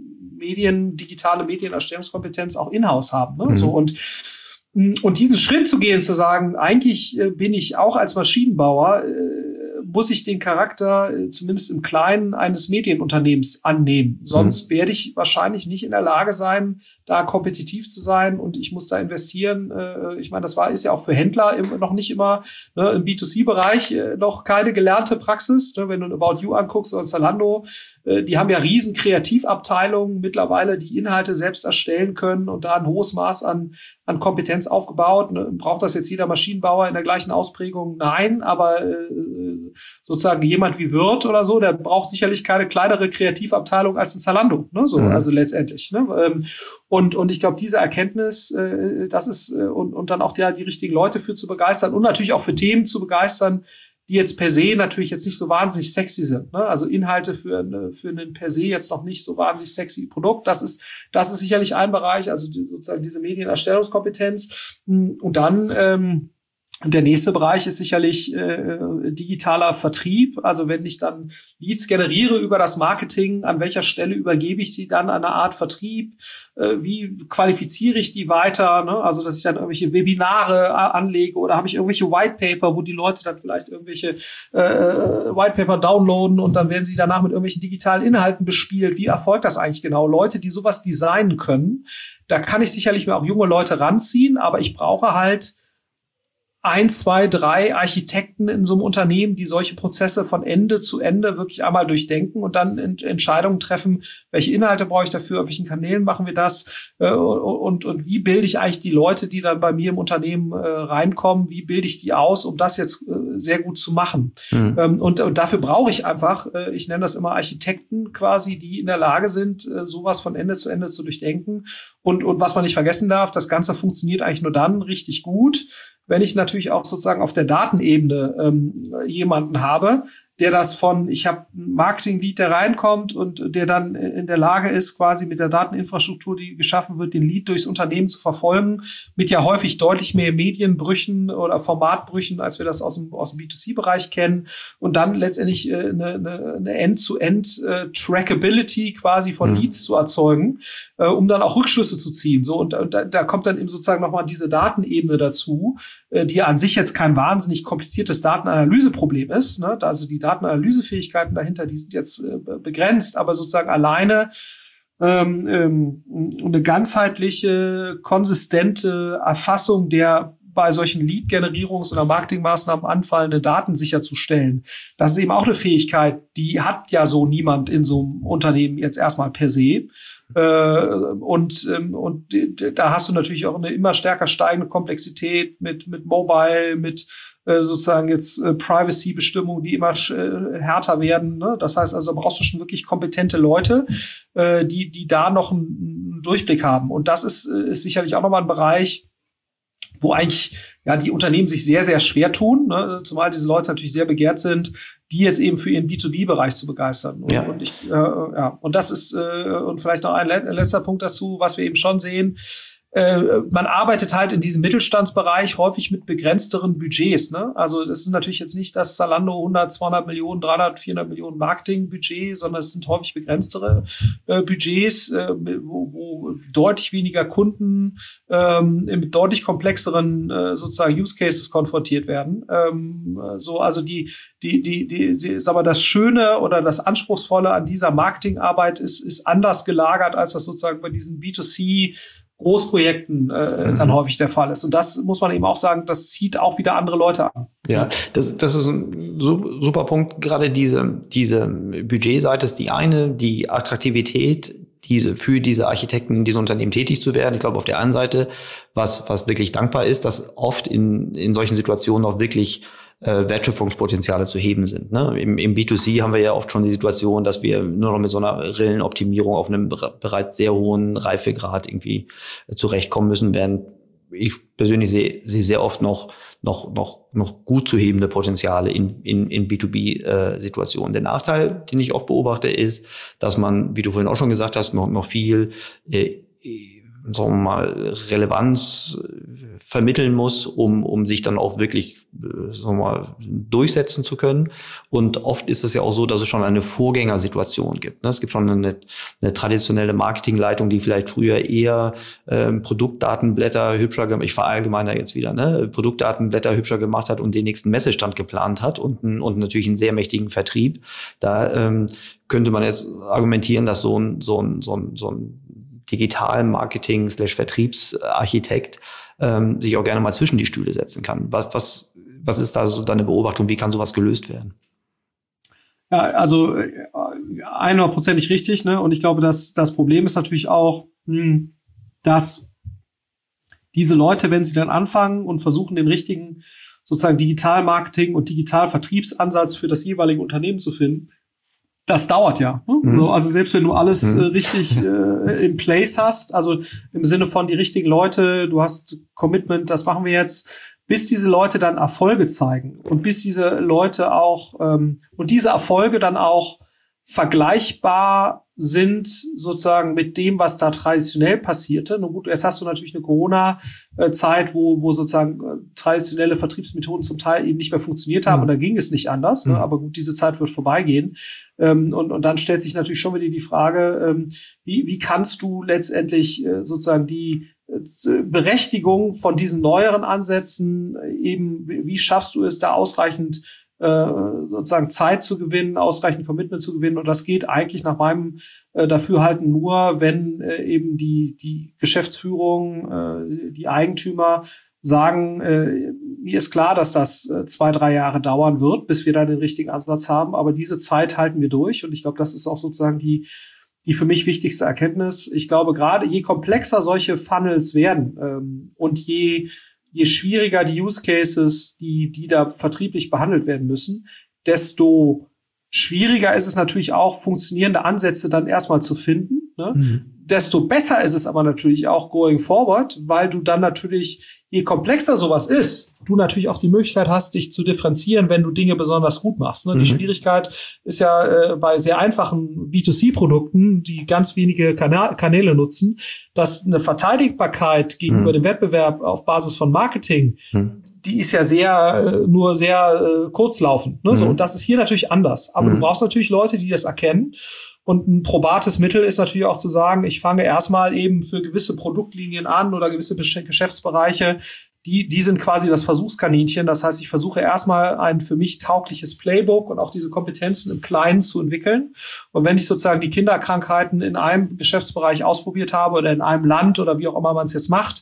digitale Medienerstellungskompetenz auch in-house haben. Ne? So, und diesen Schritt zu gehen, zu sagen, eigentlich bin ich auch als Maschinenbauer, muss ich den Charakter zumindest im Kleinen eines Medienunternehmens annehmen. Sonst werde ich wahrscheinlich nicht in der Lage sein, da kompetitiv zu sein und ich muss da investieren. Ich meine, ist ja auch für Händler noch nicht immer im B2C-Bereich noch keine gelernte Praxis. Wenn du ein About You anguckst oder Zalando, die haben ja riesen Kreativabteilungen mittlerweile, die Inhalte selbst erstellen können und da ein hohes Maß an Kompetenz aufgebaut. Braucht das jetzt jeder Maschinenbauer in der gleichen Ausprägung? Nein, aber sozusagen jemand wie Wirth oder so, der braucht sicherlich keine kleinere Kreativabteilung als ein Zalando, ne? So, also letztendlich. Ne? Und ich glaube, diese Erkenntnis, das ist und dann auch die richtigen Leute für zu begeistern und natürlich auch für Themen zu begeistern, die jetzt per se natürlich jetzt nicht so wahnsinnig sexy sind. Ne? Also Inhalte für einen per se jetzt noch nicht so wahnsinnig sexy Produkt. Das ist sicherlich ein Bereich, also sozusagen diese Medienerstellungskompetenz. Und dann der nächste Bereich ist sicherlich digitaler Vertrieb. Also wenn ich dann Leads generiere über das Marketing, an welcher Stelle übergebe ich sie dann an eine Art Vertrieb? Wie qualifiziere ich die weiter? Ne? Also dass ich dann irgendwelche Webinare anlege oder habe ich irgendwelche Whitepaper, wo die Leute dann vielleicht irgendwelche Whitepaper downloaden und dann werden sie danach mit irgendwelchen digitalen Inhalten bespielt. Wie erfolgt das eigentlich genau? Leute, die sowas designen können, da kann ich sicherlich mir auch junge Leute ranziehen, aber ich brauche halt 1, 2, 3 Architekten in so einem Unternehmen, die solche Prozesse von Ende zu Ende wirklich einmal durchdenken und dann Entscheidungen treffen, welche Inhalte brauche ich dafür, auf welchen Kanälen machen wir das und wie bilde ich eigentlich die Leute, die dann bei mir im Unternehmen reinkommen, wie bilde ich die aus, um das jetzt sehr gut zu machen. Und dafür brauche ich einfach, ich nenne das immer Architekten quasi, die in der Lage sind, sowas von Ende zu Ende zu durchdenken. Und was man nicht vergessen darf, das Ganze funktioniert eigentlich nur dann richtig gut, wenn ich natürlich auch sozusagen auf der Datenebene jemanden habe, der das ich habe einen Marketing-Lead, der reinkommt und der dann in der Lage ist, quasi mit der Dateninfrastruktur, die geschaffen wird, den Lead durchs Unternehmen zu verfolgen, mit ja häufig deutlich mehr Medienbrüchen oder Formatbrüchen, als wir das aus dem B2C-Bereich kennen und dann letztendlich eine End-to-End-Trackability quasi von Leads zu erzeugen, um dann auch Rückschlüsse zu ziehen. So und da kommt dann eben sozusagen nochmal diese Datenebene dazu, die ja an sich jetzt kein wahnsinnig kompliziertes Datenanalyseproblem ist, ne? Also die Datenanalysefähigkeiten dahinter, die sind jetzt begrenzt, aber sozusagen alleine eine ganzheitliche, konsistente Erfassung der bei solchen Lead-Generierungs- oder Marketingmaßnahmen anfallende Daten sicherzustellen. Das ist eben auch eine Fähigkeit, die hat ja so niemand in so einem Unternehmen jetzt erstmal per se. Und da hast du natürlich auch eine immer stärker steigende Komplexität mit Mobile, mit sozusagen jetzt Privacy-Bestimmungen, die immer härter werden. Ne? Das heißt also, brauchst du schon wirklich kompetente Leute, die da noch einen Durchblick haben. Und das ist sicherlich auch nochmal ein Bereich, wo eigentlich ja die Unternehmen sich sehr, sehr schwer tun, ne? Zumal diese Leute natürlich sehr begehrt sind, die jetzt eben für ihren B2B-Bereich zu begeistern. Und das ist, und vielleicht noch ein letzter Punkt dazu, was wir eben schon sehen, man arbeitet halt in diesem Mittelstandsbereich häufig mit begrenzteren Budgets. Ne? Also das ist natürlich jetzt nicht das Zalando 100, 200 Millionen, 300, 400 Millionen Marketingbudget, sondern es sind häufig begrenztere Budgets, wo deutlich weniger Kunden mit deutlich komplexeren sozusagen Use Cases konfrontiert werden. Also sag mal, das Schöne oder das Anspruchsvolle an dieser Marketingarbeit ist anders gelagert, als das sozusagen bei diesen B2C Großprojekten dann häufig der Fall ist. Und das muss man eben auch sagen, das zieht auch wieder andere Leute an. Ja, das ist ein super Punkt. Gerade diese Budgetseite ist die eine, die Attraktivität, für diese Architekten in diesen Unternehmen tätig zu werden. Ich glaube, auf der einen Seite, was wirklich dankbar ist, dass oft in solchen Situationen auch wirklich Wertschöpfungspotenziale zu heben sind. Ne? Im B2C haben wir ja oft schon die Situation, dass wir nur noch mit so einer Rillenoptimierung auf einem bereits sehr hohen Reifegrad irgendwie zurechtkommen müssen, während ich persönlich sehe sehr oft noch gut zu hebende Potenziale in B2B-Situationen. Der Nachteil, den ich oft beobachte, ist, dass man, wie du vorhin auch schon gesagt hast, noch viel sagen wir mal, Relevanz vermitteln muss, um sich dann auch wirklich, sagen wir mal, durchsetzen zu können. Und oft ist es ja auch so, dass es schon eine Vorgängersituation gibt. Es gibt schon eine traditionelle Marketingleitung, die vielleicht früher eher Produktdatenblätter hübscher gemacht, ich verallgemeine jetzt wieder, Produktdatenblätter hübscher gemacht hat und den nächsten Messestand geplant hat und natürlich einen sehr mächtigen Vertrieb. Da könnte man jetzt argumentieren, dass so ein Digital-Marketing/Vertriebsarchitekt sich auch gerne mal zwischen die Stühle setzen kann. Was ist da so deine Beobachtung? Wie kann sowas gelöst werden? Ja, also 100%ig richtig, ne? Und ich glaube, dass das Problem ist natürlich auch, dass diese Leute, wenn sie dann anfangen und versuchen, den richtigen sozusagen Digital-Marketing und Digital-Vertriebsansatz für das jeweilige Unternehmen zu finden, das dauert ja. Ne? Also selbst wenn du alles richtig in place hast, also im Sinne von die richtigen Leute, du hast Commitment, das machen wir jetzt, bis diese Leute dann Erfolge zeigen und bis diese Leute auch und diese Erfolge dann auch vergleichbar sind sozusagen mit dem, was da traditionell passierte. Nun gut, jetzt hast du natürlich eine Corona-Zeit, wo sozusagen traditionelle Vertriebsmethoden zum Teil eben nicht mehr funktioniert haben und da ging es nicht anders. Ne? Aber gut, diese Zeit wird vorbeigehen. Und dann stellt sich natürlich schon wieder die Frage, wie kannst du letztendlich sozusagen die Berechtigung von diesen neueren Ansätzen eben, wie schaffst du es, da ausreichend sozusagen Zeit zu gewinnen, ausreichend Commitment zu gewinnen. Und das geht eigentlich nach meinem Dafürhalten nur, wenn eben die Geschäftsführung, die Eigentümer sagen, mir ist klar, dass das 2-3 Jahre dauern wird, bis wir da den richtigen Ansatz haben. Aber diese Zeit halten wir durch. Und ich glaube, das ist auch sozusagen die für mich wichtigste Erkenntnis. Ich glaube, gerade je komplexer solche Funnels werden und je schwieriger die Use Cases, die da vertrieblich behandelt werden müssen, desto schwieriger ist es natürlich auch, funktionierende Ansätze dann erstmal zu finden. Ne? Desto besser ist es aber natürlich auch going forward, weil du dann natürlich, je komplexer sowas ist, du natürlich auch die Möglichkeit hast, dich zu differenzieren, wenn du Dinge besonders gut machst. Ne? Die Schwierigkeit ist ja bei sehr einfachen B2C-Produkten, die ganz wenige Kanäle nutzen, dass eine Verteidigbarkeit gegenüber dem Wettbewerb auf Basis von Marketing, die ist ja sehr kurzlaufend. Ne? So, und das ist hier natürlich anders. Aber du brauchst natürlich Leute, die das erkennen. Und ein probates Mittel ist natürlich auch zu sagen, ich fange erstmal eben für gewisse Produktlinien an oder gewisse Geschäftsbereiche, die sind quasi das Versuchskaninchen. Das heißt, ich versuche erstmal ein für mich taugliches Playbook und auch diese Kompetenzen im Kleinen zu entwickeln. Und wenn ich sozusagen die Kinderkrankheiten in einem Geschäftsbereich ausprobiert habe oder in einem Land oder wie auch immer man es jetzt macht,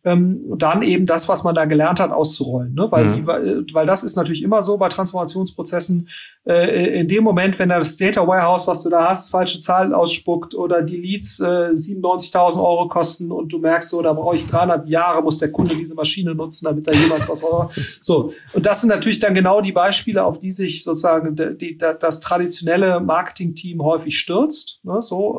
dann eben das, was man da gelernt hat, auszurollen. Ne? Weil das ist natürlich immer so bei Transformationsprozessen. In dem Moment, wenn das Data Warehouse, was du da hast, falsche Zahlen ausspuckt oder die Leads 97.000 € kosten und du merkst so, da brauche ich 300 Jahre, muss der Kunde diese Maschine Maschine nutzen, damit da jemals was war. So. Und das sind natürlich dann genau die Beispiele, auf die sich sozusagen das traditionelle Marketing-Team häufig stürzt, ne, so,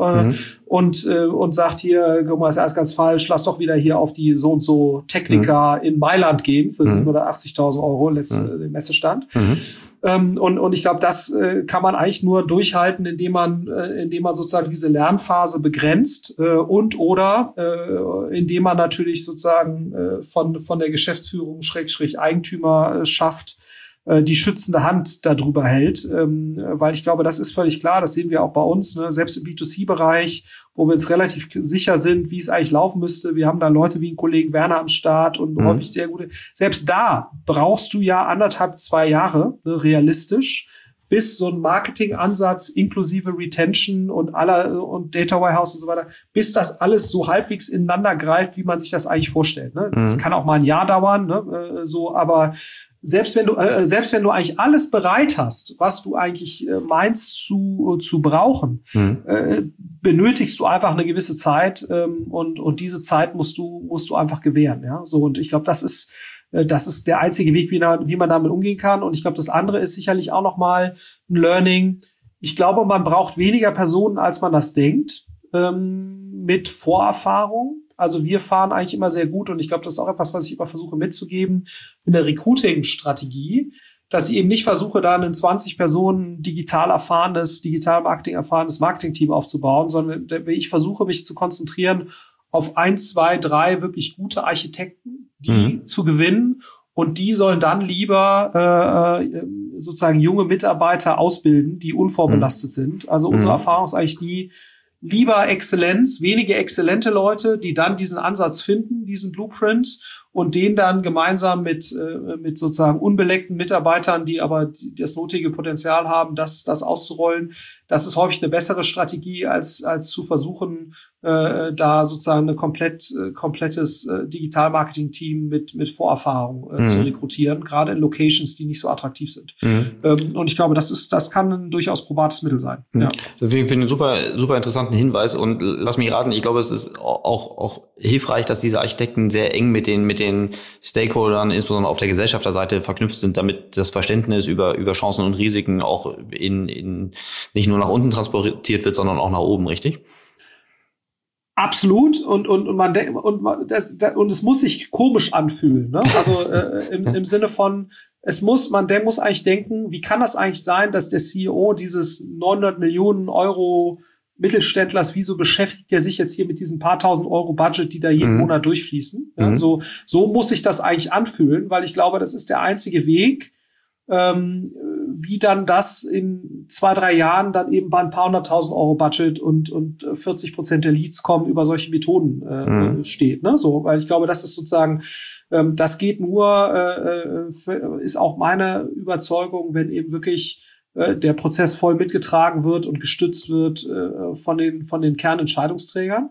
und sagt hier, guck mal, ist alles ganz falsch, lass doch wieder hier auf die so und so Technica in Mailand gehen für 780.000 Euro, den Messestand. Und ich glaube, das kann man eigentlich nur durchhalten, indem man sozusagen diese Lernphase begrenzt oder indem man natürlich sozusagen von der Geschäftsführung / Eigentümer schafft, die schützende Hand darüber hält, weil ich glaube, das ist völlig klar, das sehen wir auch bei uns, ne? Selbst im B2C-Bereich, wo wir uns relativ sicher sind, wie es eigentlich laufen müsste. Wir haben da Leute wie einen Kollegen Werner am Start und häufig sehr gute. Selbst da brauchst du ja 1,5-2 Jahre, ne, realistisch, bis so ein Marketingansatz inklusive Retention und Data Warehouse und so weiter, bis das alles so halbwegs ineinander greift, wie man sich das eigentlich vorstellt. Ne? Das kann auch mal ein Jahr dauern, ne? Aber selbst wenn du eigentlich alles bereit hast, was du eigentlich meinst zu brauchen, benötigst du einfach eine gewisse Zeit und diese Zeit musst du einfach gewähren. Ja, so, und ich glaube, das ist der einzige Weg, wie man damit umgehen kann. Und ich glaube, das andere ist sicherlich auch noch mal ein Learning. Ich glaube, man braucht weniger Personen, als man das denkt, mit Vorerfahrung. Also wir fahren eigentlich immer sehr gut und ich glaube, das ist auch etwas, was ich immer versuche mitzugeben in der Recruiting-Strategie, dass ich eben nicht versuche, da ein 20 Personen digital Marketing erfahrenes Marketing-Team aufzubauen, sondern ich versuche, mich zu konzentrieren auf 1, 2, 3 wirklich gute Architekten, die zu gewinnen, und die sollen dann lieber sozusagen junge Mitarbeiter ausbilden, die unvorbelastet sind. Also unsere Erfahrung ist eigentlich die, lieber Exzellenz, wenige exzellente Leute, die dann diesen Ansatz finden, diesen Blueprint, und den dann gemeinsam mit sozusagen unbeleckten Mitarbeitern, die aber das nötige Potenzial haben, das auszurollen. Das ist häufig eine bessere Strategie, als zu versuchen, da sozusagen ein komplettes Digital-Marketing-Team mit Vorerfahrung zu rekrutieren, gerade in Locations, die nicht so attraktiv sind. Und ich glaube, das kann ein durchaus probates Mittel sein. Ja. Ich finde einen super, super interessanten Hinweis, und lass mich raten, ich glaube, es ist auch hilfreich, dass diese Architekten sehr eng mit den Stakeholdern, insbesondere auf der Gesellschafterseite, verknüpft sind, damit das Verständnis über Chancen und Risiken auch in nicht nur nach unten transportiert wird, sondern auch nach oben, richtig? Absolut, und man denkt, und es muss sich komisch anfühlen, ne? Also im Sinne von, der muss eigentlich denken, wie kann das eigentlich sein, dass der CEO dieses 900 Millionen Euro Mittelständlers, wieso beschäftigt er sich jetzt hier mit diesen paar tausend Euro Budget, die da jeden Monat durchfließen? Ja, so muss sich das eigentlich anfühlen, weil ich glaube, das ist der einzige Weg, wie dann das in 2-3 Jahren dann eben bei ein paar 100.000 Euro Budget und 40% der Leads kommen über solche Methoden steht, ne? So, weil ich glaube, das ist sozusagen, das geht nur, ist auch meine Überzeugung, wenn eben wirklich der Prozess voll mitgetragen wird und gestützt wird von den Kernentscheidungsträgern.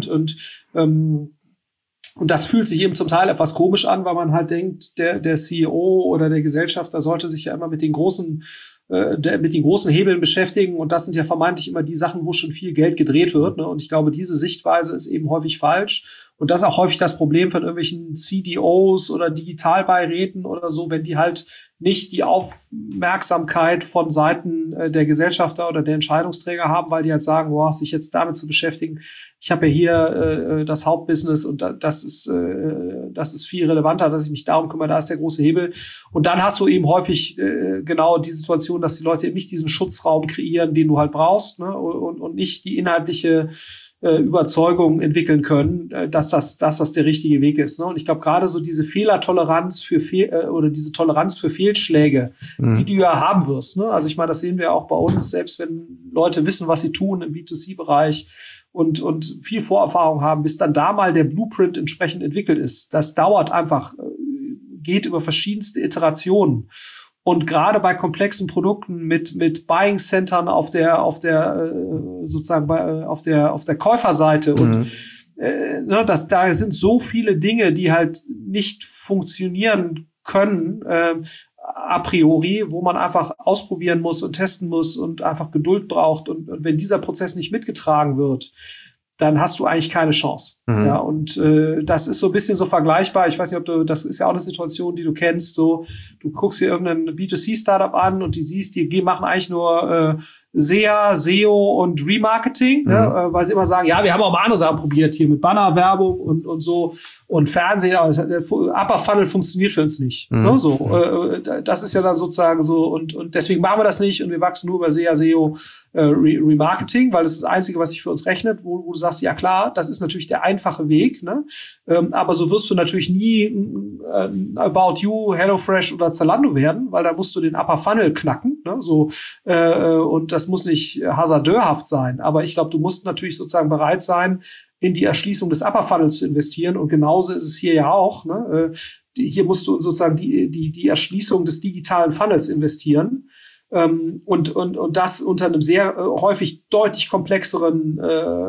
Ne? Und das fühlt sich eben zum Teil etwas komisch an, weil man halt denkt, der CEO oder der Gesellschafter sollte sich ja immer mit den großen Hebeln beschäftigen, und das sind ja vermeintlich immer die Sachen, wo schon viel Geld gedreht wird. Ne? Und ich glaube, diese Sichtweise ist eben häufig falsch. Und das ist auch häufig das Problem von irgendwelchen CDOs oder Digitalbeiräten oder so, wenn die halt nicht die Aufmerksamkeit von Seiten der Gesellschafter oder der Entscheidungsträger haben, weil die halt sagen, boah, sich jetzt damit zu beschäftigen, ich habe ja hier das Hauptbusiness und das ist viel relevanter, dass ich mich darum kümmere, da ist der große Hebel. Und dann hast du eben häufig genau die Situation, dass die Leute eben nicht diesen Schutzraum kreieren, den du halt brauchst, ne? und nicht die inhaltliche Überzeugung entwickeln können, dass das der richtige Weg ist. Ne? Und ich glaube, gerade so diese Fehlertoleranz oder diese Toleranz für Fehlschläge, die du ja haben wirst. Ne? Also ich meine, das sehen wir auch bei uns, selbst wenn Leute wissen, was sie tun im B2C-Bereich und viel Vorerfahrung haben, bis dann da mal der Blueprint entsprechend entwickelt ist. Das dauert einfach, geht über verschiedenste Iterationen. Und gerade bei komplexen Produkten mit Buying Centern auf der Käuferseite und da sind so viele Dinge, die halt nicht funktionieren können a priori, wo man einfach ausprobieren muss und testen muss und einfach Geduld braucht. Und wenn dieser Prozess nicht mitgetragen wird, dann hast du eigentlich keine Chance. Ja, und das ist so ein bisschen so vergleichbar. Ich weiß nicht, das ist ja auch eine Situation, die du kennst. So, du guckst dir irgendein B2C-Startup an und die machen eigentlich nur SEA, SEO und Remarketing, weil sie immer sagen, ja, wir haben auch mal andere Sachen probiert hier mit Bannerwerbung und so und Fernsehen, aber der Upper Funnel funktioniert für uns nicht. Das ist ja dann sozusagen so und deswegen machen wir das nicht und wir wachsen nur über SEA, SEO, Remarketing, weil das ist das Einzige, was sich für uns rechnet, wo du sagst, ja klar, das ist natürlich der einfache Weg, ne? Aber so wirst du natürlich nie About You, HelloFresh oder Zalando werden, weil da musst du den Upper Funnel knacken, ne? Und das muss nicht hasardeurhaft sein, aber ich glaube, du musst natürlich sozusagen bereit sein, in die Erschließung des Upper Funnels zu investieren und genauso ist es hier ja auch, ne? Hier musst du sozusagen die Erschließung des digitalen Funnels investieren. Und das unter einem sehr häufig deutlich komplexeren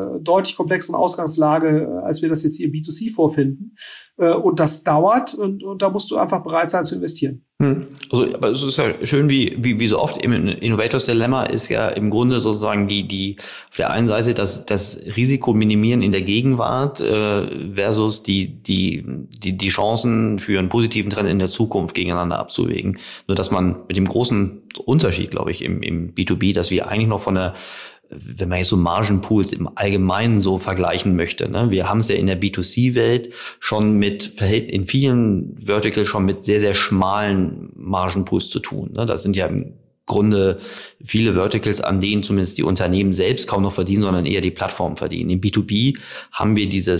Ausgangslage, als wir das jetzt hier im B2C vorfinden. Und das dauert und da musst du einfach bereit sein zu investieren. Also, aber es ist ja schön, wie so oft im Innovators Dilemma ist ja im Grunde sozusagen die auf der einen Seite das Risiko minimieren in der Gegenwart versus die Chancen für einen positiven Trend in der Zukunft gegeneinander abzuwägen. Nur dass man mit dem großen Unterschied, glaube ich, im B2B, dass wir eigentlich noch wenn man jetzt so Margenpools im Allgemeinen so vergleichen möchte, ne? Wir haben es ja in der B2C-Welt schon in vielen Verticals schon mit sehr, sehr schmalen Margenpools zu tun, ne? Das sind ja im Grunde viele Verticals, an denen zumindest die Unternehmen selbst kaum noch verdienen, sondern eher die Plattformen verdienen. Im B2B haben wir diese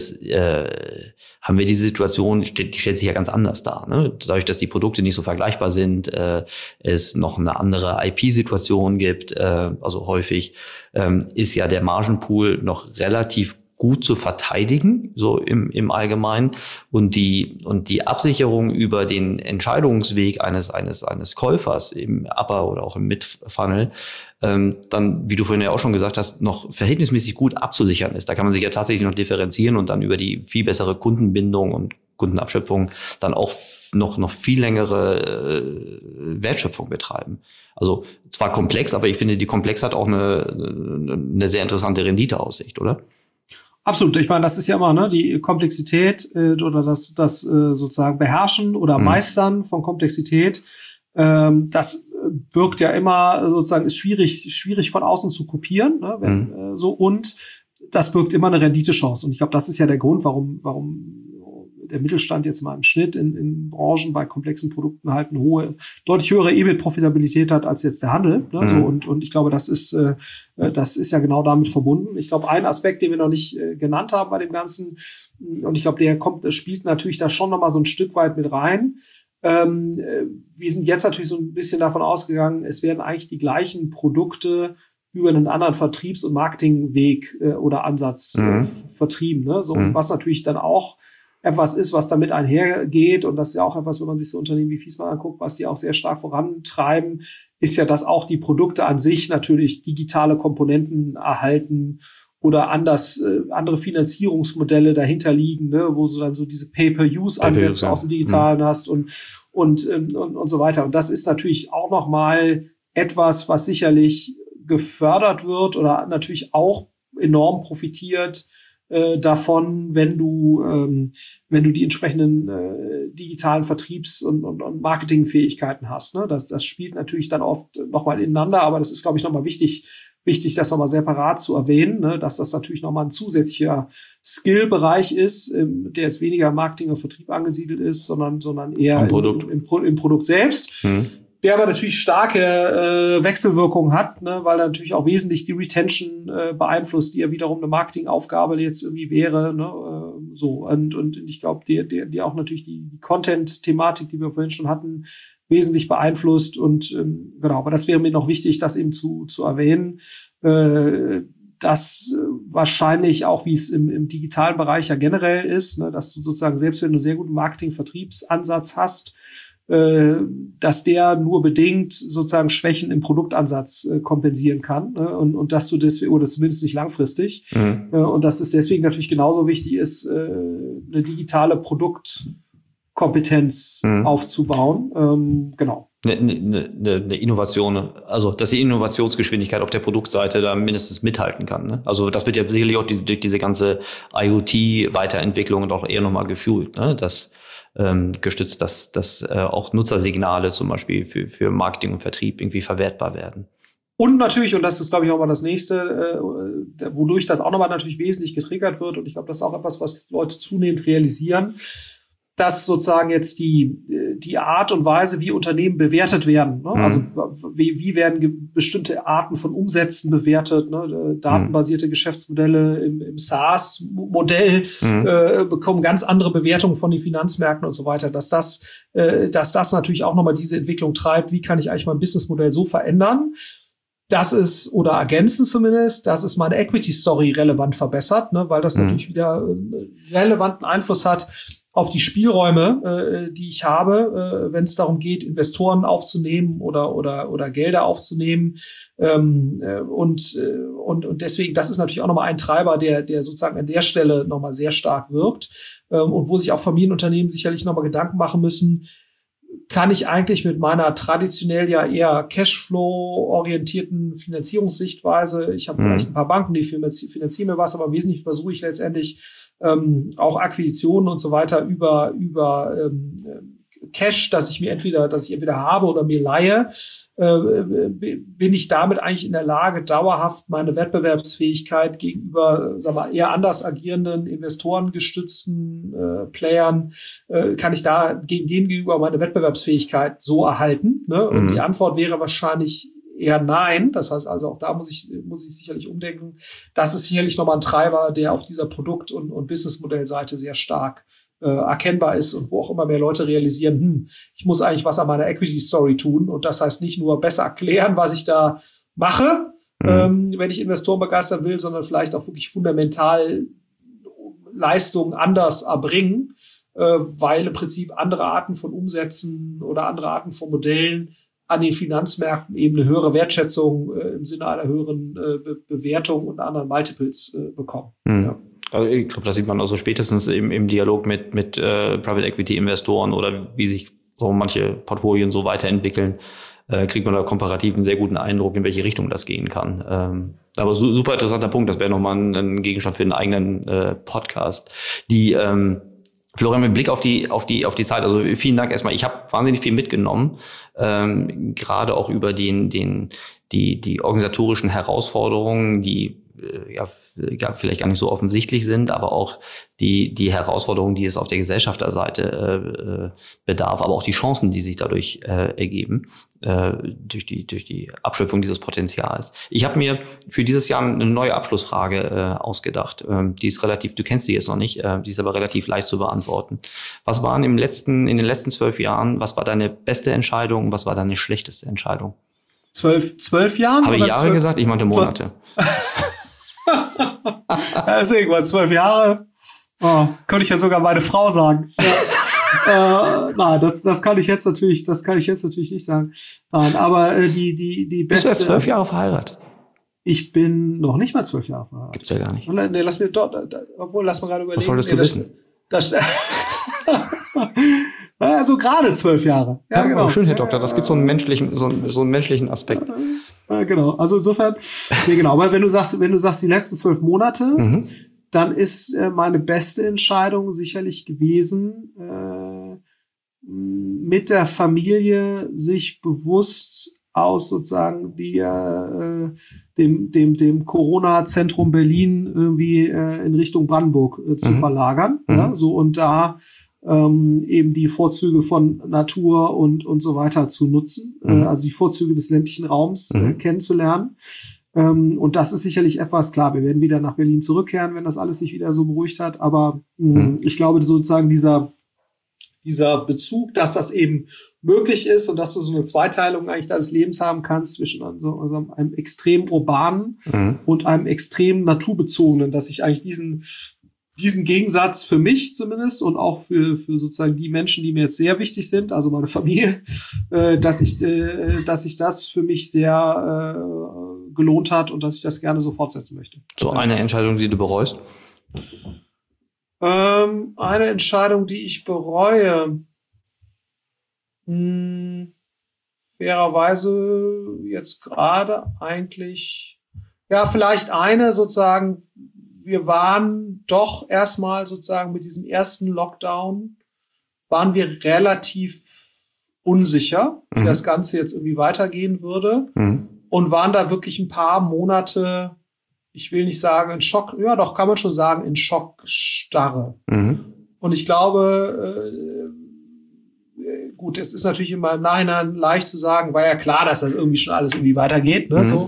Situation, die stellt sich ja ganz anders dar, ne? Dadurch, dass die Produkte nicht so vergleichbar sind, es noch eine andere IP-Situation gibt, also häufig ist ja der Margenpool noch relativ gut zu verteidigen, so im Allgemeinen. Und die Absicherung über den Entscheidungsweg eines Käufers im Upper oder auch im Mid-Funnel, dann, wie du vorhin ja auch schon gesagt hast, noch verhältnismäßig gut abzusichern ist. Da kann man sich ja tatsächlich noch differenzieren und dann über die viel bessere Kundenbindung und Kundenabschöpfung dann auch noch viel längere Wertschöpfung betreiben. Also zwar komplex, aber ich finde, die Komplex hat auch eine sehr interessante Renditeaussicht, oder? Absolut. Ich meine, das ist ja immer, ne, die Komplexität oder das sozusagen Beherrschen oder Meistern von Komplexität. Das birgt ja immer sozusagen, ist schwierig von außen zu kopieren, ne, und das birgt immer eine Renditechance. Und ich glaube, das ist ja der Grund, warum der Mittelstand jetzt mal im Schnitt in Branchen bei komplexen Produkten halt eine deutlich höhere EBIT-Profitabilität hat als jetzt der Handel. Ne? So, und ich glaube, das ist ja genau damit verbunden. Ich glaube, ein Aspekt, den wir noch nicht genannt haben bei dem Ganzen, und ich glaube, der spielt natürlich da schon noch mal so ein Stück weit mit rein. Wir sind jetzt natürlich so ein bisschen davon ausgegangen, es werden eigentlich die gleichen Produkte über einen anderen Vertriebs- und Marketingweg oder Ansatz vertrieben. Ne? So, und was natürlich dann auch etwas ist, was damit einhergeht, und das ist ja auch etwas, wenn man sich so Unternehmen wie Viessmann anguckt, was die auch sehr stark vorantreiben, ist ja, dass auch die Produkte an sich natürlich digitale Komponenten erhalten oder andere Finanzierungsmodelle dahinter liegen, ne, wo du dann so diese Pay-per-Use-Ansätze aus dem Digitalen hast und so weiter. Und das ist natürlich auch nochmal etwas, was sicherlich gefördert wird oder natürlich auch enorm profitiert davon, wenn du die entsprechenden digitalen Vertriebs- und Marketingfähigkeiten hast. Ne? Das spielt natürlich dann oft nochmal ineinander, aber das ist, glaube ich, nochmal wichtig, das nochmal separat zu erwähnen, ne? Dass das natürlich nochmal ein zusätzlicher Skill-Bereich ist, der jetzt weniger im Marketing und Vertrieb angesiedelt ist, sondern eher im Produkt selbst. Der aber natürlich starke Wechselwirkungen hat, ne, weil er natürlich auch wesentlich die Retention beeinflusst, die ja wiederum eine Marketingaufgabe jetzt irgendwie wäre. Ne, so und ich glaube, die auch natürlich die Content-Thematik, die wir vorhin schon hatten, wesentlich beeinflusst. Und genau, aber das wäre mir noch wichtig, das eben zu erwähnen, dass wahrscheinlich auch, wie es im digitalen Bereich ja generell ist, ne, dass du sozusagen, selbst wenn du einen sehr guten Marketing-Vertriebsansatz hast, dass der nur bedingt sozusagen Schwächen im Produktansatz kompensieren kann, und dass du deswegen, oder zumindest nicht langfristig, und dass es deswegen natürlich genauso wichtig ist, eine digitale Produktkompetenz aufzubauen. Genau. eine Innovation, also dass die Innovationsgeschwindigkeit auf der Produktseite da mindestens mithalten kann. Ne? Also das wird ja sicherlich auch durch diese ganze IoT-Weiterentwicklung und auch eher nochmal gefühlt, ne? Dass gestützt, dass auch Nutzersignale zum Beispiel für Marketing und Vertrieb irgendwie verwertbar werden. Und natürlich, und das ist, glaube ich, auch mal das Nächste, wodurch das auch nochmal natürlich wesentlich getriggert wird, und ich glaube, das ist auch etwas, was Leute zunehmend realisieren, dass sozusagen jetzt die Art und Weise, wie Unternehmen bewertet werden, ne? Also wie werden bestimmte Arten von Umsätzen bewertet, ne? Datenbasierte Geschäftsmodelle im SaaS-Modell bekommen ganz andere Bewertungen von den Finanzmärkten und so weiter, dass das natürlich auch nochmal diese Entwicklung treibt. Wie kann ich eigentlich mein Businessmodell so verändern, das ist, oder ergänzen zumindest, dass es meine Equity-Story relevant verbessert, ne? Weil das natürlich wieder relevanten Einfluss hat auf die Spielräume, die ich habe, wenn es darum geht, Investoren aufzunehmen oder Gelder aufzunehmen. Und deswegen, das ist natürlich auch nochmal ein Treiber, der sozusagen an der Stelle nochmal sehr stark wirkt. Und wo sich auch Familienunternehmen sicherlich nochmal Gedanken machen müssen, kann ich eigentlich mit meiner traditionell ja eher Cashflow-orientierten Finanzierungssichtweise, ich habe vielleicht ein paar Banken, die finanzieren mir was, aber im Wesentlichen versuche ich letztendlich auch Akquisitionen und so weiter über Cash, dass ich entweder habe oder mir leihe, bin ich damit eigentlich in der Lage, dauerhaft meine Wettbewerbsfähigkeit gegenüber, sagen wir, eher anders agierenden, investorengestützten Playern, kann ich da gegenüber meine Wettbewerbsfähigkeit so erhalten, ne? Und die Antwort wäre wahrscheinlich eher nein. Das heißt also, auch da muss ich sicherlich umdenken. Das ist sicherlich nochmal ein Treiber, der auf dieser Produkt- und Businessmodellseite sehr stark erkennbar ist und wo auch immer mehr Leute realisieren, ich muss eigentlich was an meiner Equity-Story tun. Und das heißt nicht nur besser erklären, was ich da mache, wenn ich Investoren begeistern will, sondern vielleicht auch wirklich fundamental Leistungen anders erbringen, weil im Prinzip andere Arten von Umsätzen oder andere Arten von Modellen an den Finanzmärkten eben eine höhere Wertschätzung im Sinne einer höheren Bewertung und anderen Multiples bekommen. Ja. Also ich glaube, das sieht man also spätestens im Dialog mit Private Equity Investoren oder wie sich so manche Portfolien so weiterentwickeln, kriegt man da komparativ einen sehr guten Eindruck, in welche Richtung das gehen kann. Aber super interessanter Punkt, das wäre nochmal ein Gegenstand für einen eigenen Podcast. Florian, mit Blick auf die Zeit, also vielen Dank erstmal. Ich habe wahnsinnig viel mitgenommen, gerade auch über die organisatorischen Herausforderungen, die vielleicht gar nicht so offensichtlich sind, aber auch die Herausforderungen, die es auf der Gesellschafterseite bedarf, aber auch die Chancen, die sich dadurch ergeben, durch die Abschöpfung dieses Potenzials. Ich habe mir für dieses Jahr eine neue Abschlussfrage ausgedacht. Die ist relativ, du kennst die jetzt noch nicht, die ist aber relativ leicht zu beantworten. Was waren in den letzten 12 Jahren, was war deine beste Entscheidung und was war deine schlechteste Entscheidung? 12 Jahren? Habe ich Jahre gesagt? Ich meinte Monate. Ja, deswegen mal 12 Jahre. Könnte ich ja sogar meine Frau sagen. Ja. Nein, das kann ich jetzt natürlich nicht sagen. Nein, aber die beste. Bist du jetzt 12 Jahre verheiratet? Ich bin noch nicht mal 12 Jahre verheiratet. Gibt's ja gar nicht. Nee, lass mal gerade überlegen. Was solltest du wissen? Also gerade 12 Jahre. Ja, genau. Schön, Herr Doktor. Das gibt so einen menschlichen Aspekt. Genau. Also insofern, nee, genau. Aber wenn du sagst, die letzten 12 Monate, dann ist meine beste Entscheidung sicherlich gewesen, mit der Familie sich bewusst aus sozusagen dem Corona-Zentrum Berlin irgendwie in Richtung Brandenburg zu verlagern. Ja, so, und da eben die Vorzüge von Natur und so weiter zu nutzen, also die Vorzüge des ländlichen Raums kennenzulernen. Und das ist sicherlich etwas, klar, wir werden wieder nach Berlin zurückkehren, wenn das alles sich wieder so beruhigt hat, aber ich glaube sozusagen dieser Bezug, dass das eben möglich ist und dass du so eine Zweiteilung eigentlich deines Lebens haben kannst zwischen einem extrem urbanen und einem extrem naturbezogenen, dass ich eigentlich diesen Gegensatz für mich zumindest und auch für sozusagen die Menschen, die mir jetzt sehr wichtig sind, also meine Familie, dass sich das für mich sehr gelohnt hat und dass ich das gerne so fortsetzen möchte. So eine Entscheidung, die du bereust? Eine Entscheidung, die ich bereue. fairerweise jetzt gerade eigentlich, ja, vielleicht eine sozusagen, wir waren doch erstmal sozusagen mit diesem ersten Lockdown, waren wir relativ unsicher, wie das Ganze jetzt irgendwie weitergehen würde und waren da wirklich ein paar Monate, ich will nicht sagen in Schock, ja doch, kann man schon sagen, in Schockstarre. Und ich glaube, gut, es ist natürlich immer im Nachhinein leicht zu sagen, war ja klar, dass das irgendwie schon alles irgendwie weitergeht, ne, so.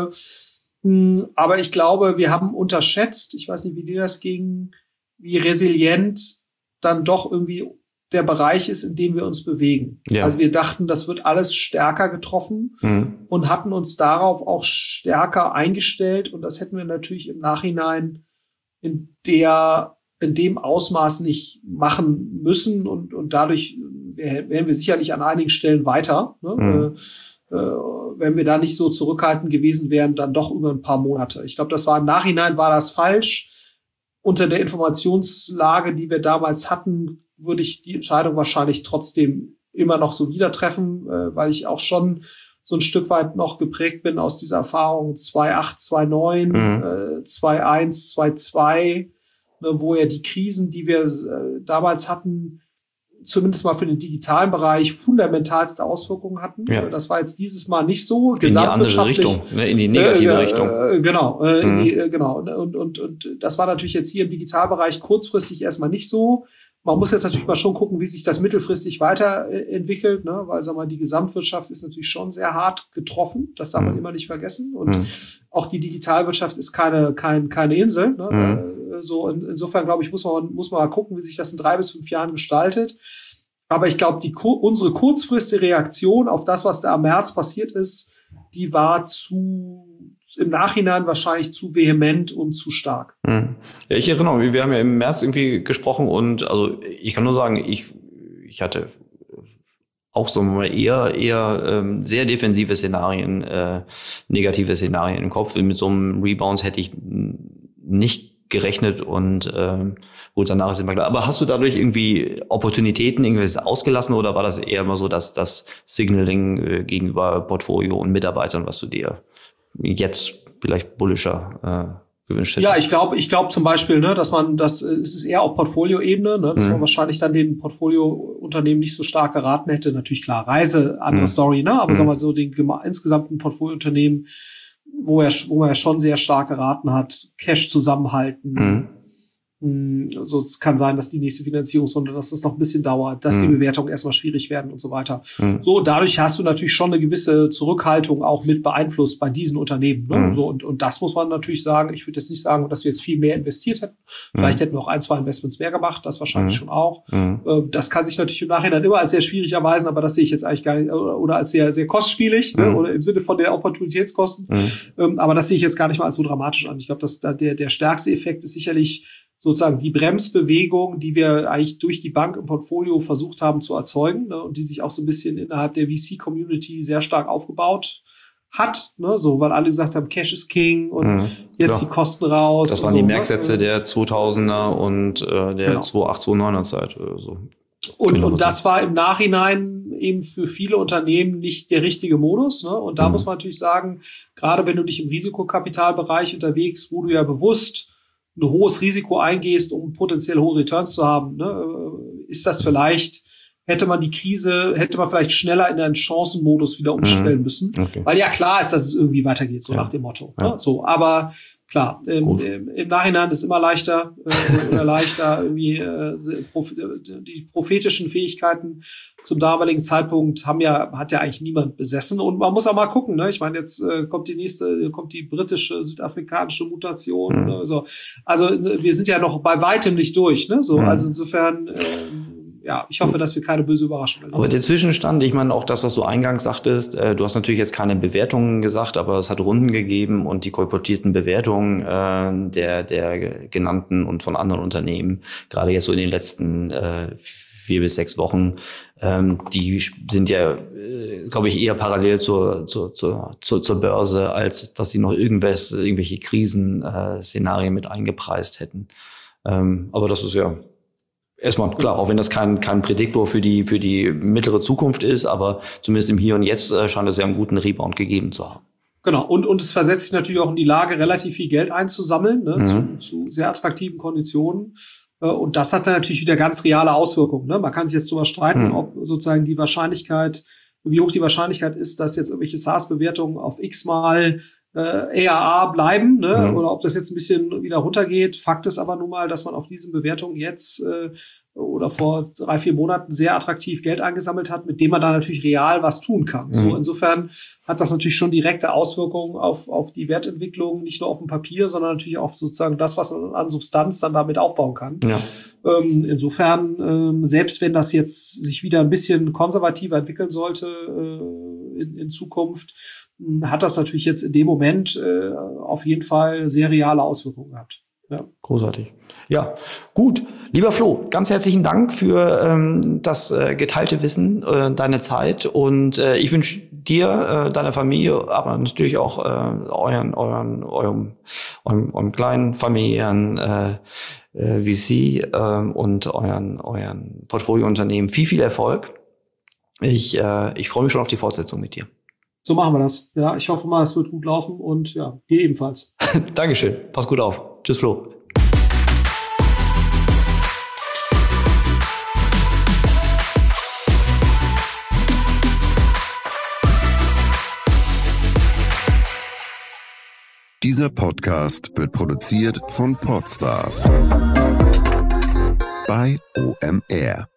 Aber ich glaube, wir haben unterschätzt, ich weiß nicht, wie dir das ging, wie resilient dann doch irgendwie der Bereich ist, in dem wir uns bewegen. Ja. Also wir dachten, das wird alles stärker getroffen und hatten uns darauf auch stärker eingestellt. Und das hätten wir natürlich im Nachhinein in dem Ausmaß nicht machen müssen. Und dadurch wären wir sicherlich an einigen Stellen weiter, ne? Wenn wir da nicht so zurückhaltend gewesen wären, dann doch über ein paar Monate. Ich glaube, das war im Nachhinein, war das falsch. Unter der Informationslage, die wir damals hatten, würde ich die Entscheidung wahrscheinlich trotzdem immer noch so wieder treffen, weil ich auch schon so ein Stück weit noch geprägt bin aus dieser Erfahrung 2.8, 2.9, 2.1, 2.2, ne, wo ja die Krisen, die wir damals hatten, zumindest mal für den digitalen Bereich fundamentalste Auswirkungen hatten. Ja. Das war jetzt dieses Mal nicht so. In die andere Richtung, ne, in die negative Richtung. Genau, genau. Und das war natürlich jetzt hier im Digitalbereich kurzfristig erstmal nicht so. Man muss jetzt natürlich mal schon gucken, wie sich das mittelfristig weiterentwickelt, ne? Weil, sag mal, die Gesamtwirtschaft ist natürlich schon sehr hart getroffen. Das darf man immer nicht vergessen. Und auch die Digitalwirtschaft ist keine Insel, ne? So, insofern, glaube ich, muss man mal gucken, wie sich das in 3 bis 5 Jahren gestaltet. Aber ich glaube, unsere kurzfristige Reaktion auf das, was da im März passiert ist, die war im Nachhinein wahrscheinlich zu vehement und zu stark. Ja, ich erinnere mich, wir haben ja im März irgendwie gesprochen und also ich kann nur sagen, ich hatte auch so mal eher sehr defensive Szenarien, negative Szenarien im Kopf. Mit so einem Rebound hätte ich nicht gerechnet und gut, danach ist immer klar. Aber hast du dadurch irgendwie Opportunitäten irgendwas ausgelassen oder war das eher immer so, dass das Signaling gegenüber Portfolio und Mitarbeitern, was du dir jetzt vielleicht bullischer gewünscht hättest? Ja, ich glaube zum Beispiel, ne, es ist eher auf Portfolio-Ebene, ne, dass man wahrscheinlich dann den Portfolio-Unternehmen nicht so stark geraten hätte. Natürlich klar, Reise, andere Story, ne, aber sagen wir mal so, den insgesamten Portfolio-Unternehmen, wo man ja schon sehr stark geraten hat, Cash zusammenhalten. So, es kann sein, dass die nächste Finanzierungsrunde, dass das noch ein bisschen dauert, dass die Bewertungen erstmal schwierig werden und so weiter. So, dadurch hast du natürlich schon eine gewisse Zurückhaltung auch mit beeinflusst bei diesen Unternehmen. Ne? So, und das muss man natürlich sagen. Ich würde jetzt nicht sagen, dass wir jetzt viel mehr investiert hätten. Vielleicht hätten wir auch 1, 2 Investments mehr gemacht, das wahrscheinlich schon auch. Das kann sich natürlich im Nachhinein immer als sehr schwierig erweisen, aber das sehe ich jetzt eigentlich gar nicht, oder als sehr, sehr kostspielig, ne? Oder im Sinne von der Opportunitätskosten. Aber das sehe ich jetzt gar nicht mal als so dramatisch an. Ich glaube, dass da der stärkste Effekt ist sicherlich sozusagen die Bremsbewegung, die wir eigentlich durch die Bank im Portfolio versucht haben zu erzeugen, ne, und die sich auch so ein bisschen innerhalb der VC-Community sehr stark aufgebaut hat, ne, so, weil alle gesagt haben, Cash is King und jetzt die Kosten raus. Das waren so, die Merksätze der 2000er und der 2008, 2009er Zeit. So. Und das war im Nachhinein eben für viele Unternehmen nicht der richtige Modus, ne? Und da muss man natürlich sagen, gerade wenn du dich im Risikokapitalbereich unterwegs, wo du ja bewusst ein hohes Risiko eingehst, um potenziell hohe Returns zu haben, ne, ist das vielleicht, hätte man vielleicht schneller in einen Chancenmodus wieder umstellen müssen. Okay. Weil ja klar ist, dass es irgendwie weitergeht, so nach dem Motto. Ne? So, aber klar, im Nachhinein ist immer leichter irgendwie die prophetischen Fähigkeiten zum damaligen Zeitpunkt hat ja eigentlich niemand besessen. Und man muss auch mal gucken, ne? Ich meine, jetzt kommt die britische, südafrikanische Mutation. Ne? So. Also wir sind ja noch bei weitem nicht durch. Ne? So, also insofern ich hoffe, dass wir keine böse Überraschung erleben. Aber der Zwischenstand, ich meine auch das, was du eingangs sagtest, du hast natürlich jetzt keine Bewertungen gesagt, aber es hat Runden gegeben und die kolportierten Bewertungen der genannten und von anderen Unternehmen, gerade jetzt so in den letzten 4 bis 6 Wochen, die sind ja, glaube ich, eher parallel zur Börse, als dass sie noch irgendwelche Krisenszenarien mit eingepreist hätten. Aber das ist ja Erstmal, klar, auch wenn das kein Prädiktor für die mittlere Zukunft ist, aber zumindest im Hier und Jetzt scheint es ja einen guten Rebound gegeben zu haben. Genau, und es versetzt sich natürlich auch in die Lage, relativ viel Geld einzusammeln, ne, zu sehr attraktiven Konditionen. Und das hat dann natürlich wieder ganz reale Auswirkungen. Ne? Man kann sich jetzt darüber streiten, ob sozusagen wie hoch die Wahrscheinlichkeit ist, dass jetzt irgendwelche SaaS-Bewertungen auf x-mal ARR bleiben, ne? Oder ob das jetzt ein bisschen wieder runtergeht. Fakt ist aber nun mal, dass man auf diesen Bewertungen jetzt oder vor 3-4 Monaten sehr attraktiv Geld eingesammelt hat, mit dem man dann natürlich real was tun kann. So, insofern hat das natürlich schon direkte Auswirkungen auf die Wertentwicklung, nicht nur auf dem Papier, sondern natürlich auf sozusagen das, was man an Substanz dann damit aufbauen kann. Ja. Insofern, selbst wenn das jetzt sich wieder ein bisschen konservativer entwickeln sollte in Zukunft, hat das natürlich jetzt in dem Moment auf jeden Fall sehr reale Auswirkungen gehabt. Ja. Großartig. Ja, gut. Lieber Flo, ganz herzlichen Dank für das geteilte Wissen, deine Zeit, und ich wünsche dir, deiner Familie, aber natürlich auch eurem kleinen familiären VC und euren Portfoliounternehmen viel Erfolg. Ich freue mich schon auf die Fortsetzung mit dir. So machen wir das. Ja, ich hoffe mal, es wird gut laufen, und ja, dir ebenfalls. Dankeschön. Pass gut auf. Tschüss, Flo. Dieser Podcast wird produziert von Podstars bei OMR.